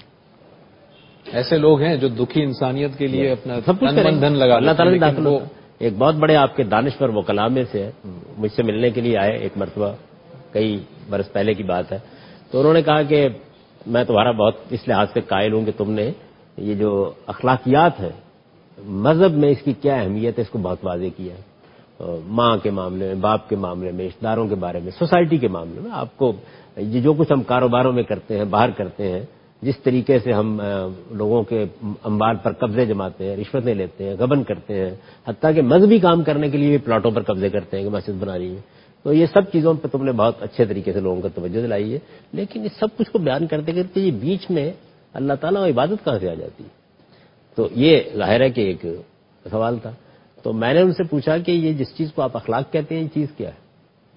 ایسے لوگ ہیں جو دکھی انسانیت کے لیے اپنا سب کچھ تن من دھن لگا اللہ تعالیٰ نے دیتے ہیں، داخل لیکن وہ ہوتا۔ ایک بہت بڑے آپ کے دانشور وکلاء میں سے ہے، مجھ سے ملنے کے لیے آئے ایک مرتبہ، کئی برس پہلے کی بات ہے، تو انہوں نے کہا کہ میں تمہارا بہت اس لحاظ سے قائل ہوں کہ تم نے یہ جو اخلاقیات ہے مذہب میں اس کی کیا اہمیت ہے اس کو بہت واضح کیا ہے، ماں کے معاملے میں، باپ کے معاملے میں، رشتہ داروں کے بارے میں، سوسائٹی کے معاملے میں، آپ کو یہ جو کچھ ہم کاروباروں میں کرتے ہیں، باہر کرتے ہیں، جس طریقے سے ہم لوگوں کے اموال پر قبضے جماتے ہیں، رشوتیں لیتے ہیں، غبن کرتے ہیں، حتیٰ کہ مذہبی کام کرنے کے لیے بھی پلاٹوں پر قبضے کرتے ہیں کہ مسجد بنا رہی ہے، تو یہ سب چیزوں پہ تم نے بہت اچھے طریقے سے لوگوں کو توجہ دلائی ہے، لیکن اس سب کچھ کو بیان کرتے کرتے یہ بیچ میں اللہ تعالیٰ اور عبادت کہاں سے آ جاتی ہے؟ تو یہ ظاہر ہے کہ ایک سوال تھا۔ تو میں نے ان سے پوچھا کہ یہ جس چیز کو آپ اخلاق کہتے ہیں یہ چیز کیا ہے؟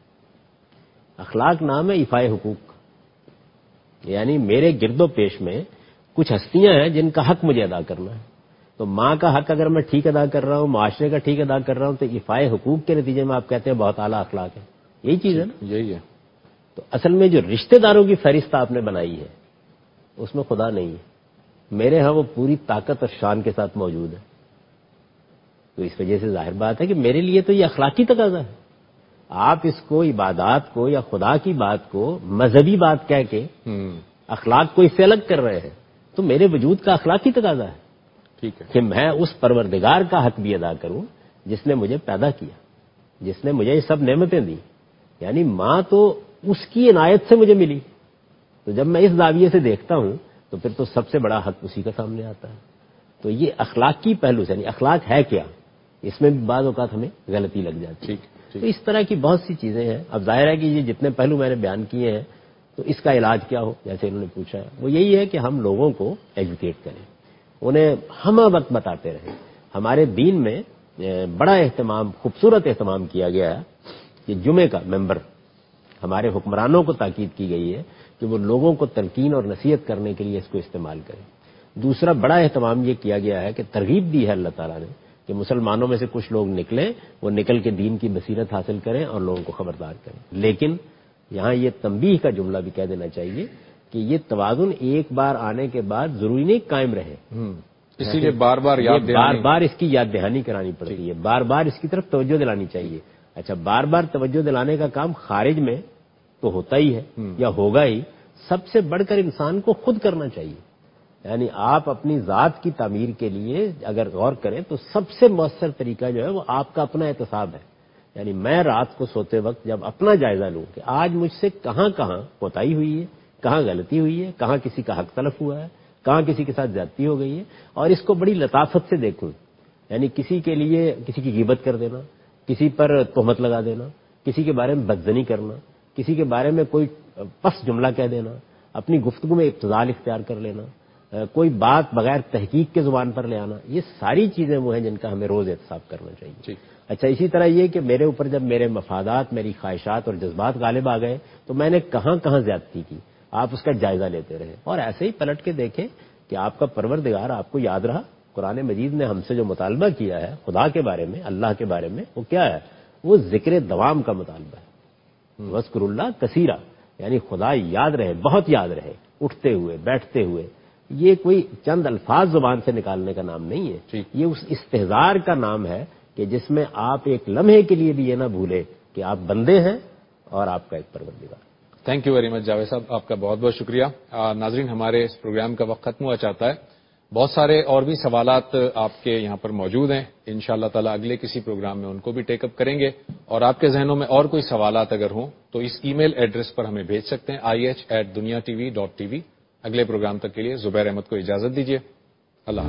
اخلاق نام ہے ایفائے حقوق، یعنی میرے گرد و پیش میں کچھ ہستیاں ہیں جن کا حق مجھے ادا کرنا ہے، تو ماں کا حق اگر میں ٹھیک ادا کر رہا ہوں، معاشرے کا ٹھیک ادا کر رہا ہوں، تو ایفائے حقوق کے نتیجے میں آپ کہتے ہیں بہت اعلیٰ اخلاق ہے، یہی چیز ہے نا؟ یہی ہے۔ تو اصل میں جو رشتہ داروں کی فہرست آپ نے بنائی ہے اس میں خدا نہیں ہے، میرے ہاں وہ پوری طاقت اور شان کے ساتھ موجود ہے، تو اس وجہ سے ظاہر بات ہے کہ میرے لیے تو یہ اخلاقی تقاضا ہے۔ آپ اس کو عبادات کو یا خدا کی بات کو مذہبی بات کہہ کے اخلاق کو اس سے الگ کر رہے ہیں، تو میرے وجود کا اخلاقی تقاضا ہے ٹھیک ہے کہ میں اس پروردگار کا حق بھی ادا کروں جس نے مجھے پیدا کیا، جس نے مجھے یہ سب نعمتیں دی، یعنی ماں تو اس کی عنایت سے مجھے ملی، تو جب میں اس زاویے سے دیکھتا ہوں تو پھر تو سب سے بڑا حق اسی کا سامنے آتا ہے۔ تو یہ اخلاقی پہلو سے، یعنی اخلاق ہے کیا، اس میں بھی بعض اوقات ہمیں غلطی لگ جاتی ہے۔ تو اس طرح کی بہت سی چیزیں ہیں۔ اب ظاہر ہے کہ یہ جتنے پہلو میں نے بیان کیے ہیں تو اس کا علاج کیا ہو، جیسے انہوں نے پوچھا ہے، وہ یہی ہے کہ ہم لوگوں کو ایجوکیٹ کریں، انہیں ہم وقت بتاتے رہیں۔ ہمارے دین میں بڑا اہتمام، خوبصورت اہتمام کیا گیا ہے کہ جمعے کا ممبر، ہمارے حکمرانوں کو تاکید کی گئی ہے کہ وہ لوگوں کو تلقین اور نصیحت کرنے کے لیے اس کو استعمال کریں۔ دوسرا بڑا اہتمام یہ کیا گیا ہے کہ ترغیب دی ہے اللہ تعالیٰ نے کہ مسلمانوں میں سے کچھ لوگ نکلیں، وہ نکل کے دین کی بصیرت حاصل کریں اور لوگوں کو خبردار کریں، لیکن یہاں یہ تنبیہ کا جملہ بھی کہہ دینا چاہیے کہ یہ توازن ایک بار آنے کے بعد ضروری نہیں قائم رہے، اسی لیے بار بار بار بار اس کی یاد دہانی کرانی پڑتی ہے، بار بار اس کی طرف توجہ دلانی چاہیے۔ اچھا، بار بار توجہ دلانے کا کام خارج میں تو ہوتا ہی ہے یا ہوگا ہی، سب سے بڑھ کر انسان کو خود کرنا چاہیے۔ یعنی آپ اپنی ذات کی تعمیر کے لیے اگر غور کریں تو سب سے مؤثر طریقہ جو ہے وہ آپ کا اپنا احتساب ہے۔ یعنی میں رات کو سوتے وقت جب اپنا جائزہ لوں کہ آج مجھ سے کہاں کہاں کوتاہی ہوئی ہے، کہاں غلطی ہوئی ہے، کہاں کسی کا حق تلف ہوا ہے، کہاں کسی کے ساتھ زیادتی ہو گئی ہے، اور اس کو بڑی لطافت سے دیکھوں۔ یعنی کسی کے لیے کسی کی غیبت کر دینا، کسی پر تہمت لگا دینا، کسی کے بارے میں بدزنی کرنا، کسی کے بارے میں کوئی پس جملہ کہہ دینا، اپنی گفتگو میں ابتذال اختیار کر لینا، کوئی بات بغیر تحقیق کے زبان پر لے آنا، یہ ساری چیزیں وہ ہیں جن کا ہمیں روز احتساب کرنا چاہیے۔ اچھا، اسی طرح یہ کہ میرے اوپر جب میرے مفادات، میری خواہشات اور جذبات غالب آ گئے تو میں نے کہاں کہاں زیادتی کی، آپ اس کا جائزہ لیتے رہے اور ایسے ہی پلٹ کے دیکھیں کہ آپ کا پروردگار آپ کو یاد رہا۔ قرآن مجید نے ہم سے جو مطالبہ کیا ہے خدا کے بارے میں، اللہ کے بارے میں، وہ کیا ہے؟ وہ ذکر دوام کا مطالبہ ہے۔ وذکر اللہ کثیرا، یعنی خدا یاد رہے، بہت یاد رہے، اٹھتے ہوئے بیٹھتے ہوئے۔ یہ کوئی چند الفاظ زبان سے نکالنے کا نام نہیں ہے، یہ اس استحضار کا نام ہے کہ جس میں آپ ایک لمحے کے لیے بھی یہ نہ بھولے کہ آپ بندے ہیں اور آپ کا ایک پروردگار۔ Thank you very much Javed sahab, آپ کا بہت بہت شکریہ۔ ناظرین، ہمارے اس پروگرام کا وقت ختم ہوا چاہتا ہے، بہت سارے اور بھی سوالات آپ کے یہاں پر موجود ہیں، انشاءاللہ تعالی اگلے کسی پروگرام میں ان کو بھی ٹیک اپ کریں گے، اور آپ کے ذہنوں میں اور کوئی سوالات اگر ہوں تو اس ای میل ایڈریس پر ہمیں بھیج سکتے ہیں ih@duniatv.tv۔ اگلے پروگرام تک کے لیے زبیر احمد کو اجازت دیجیے،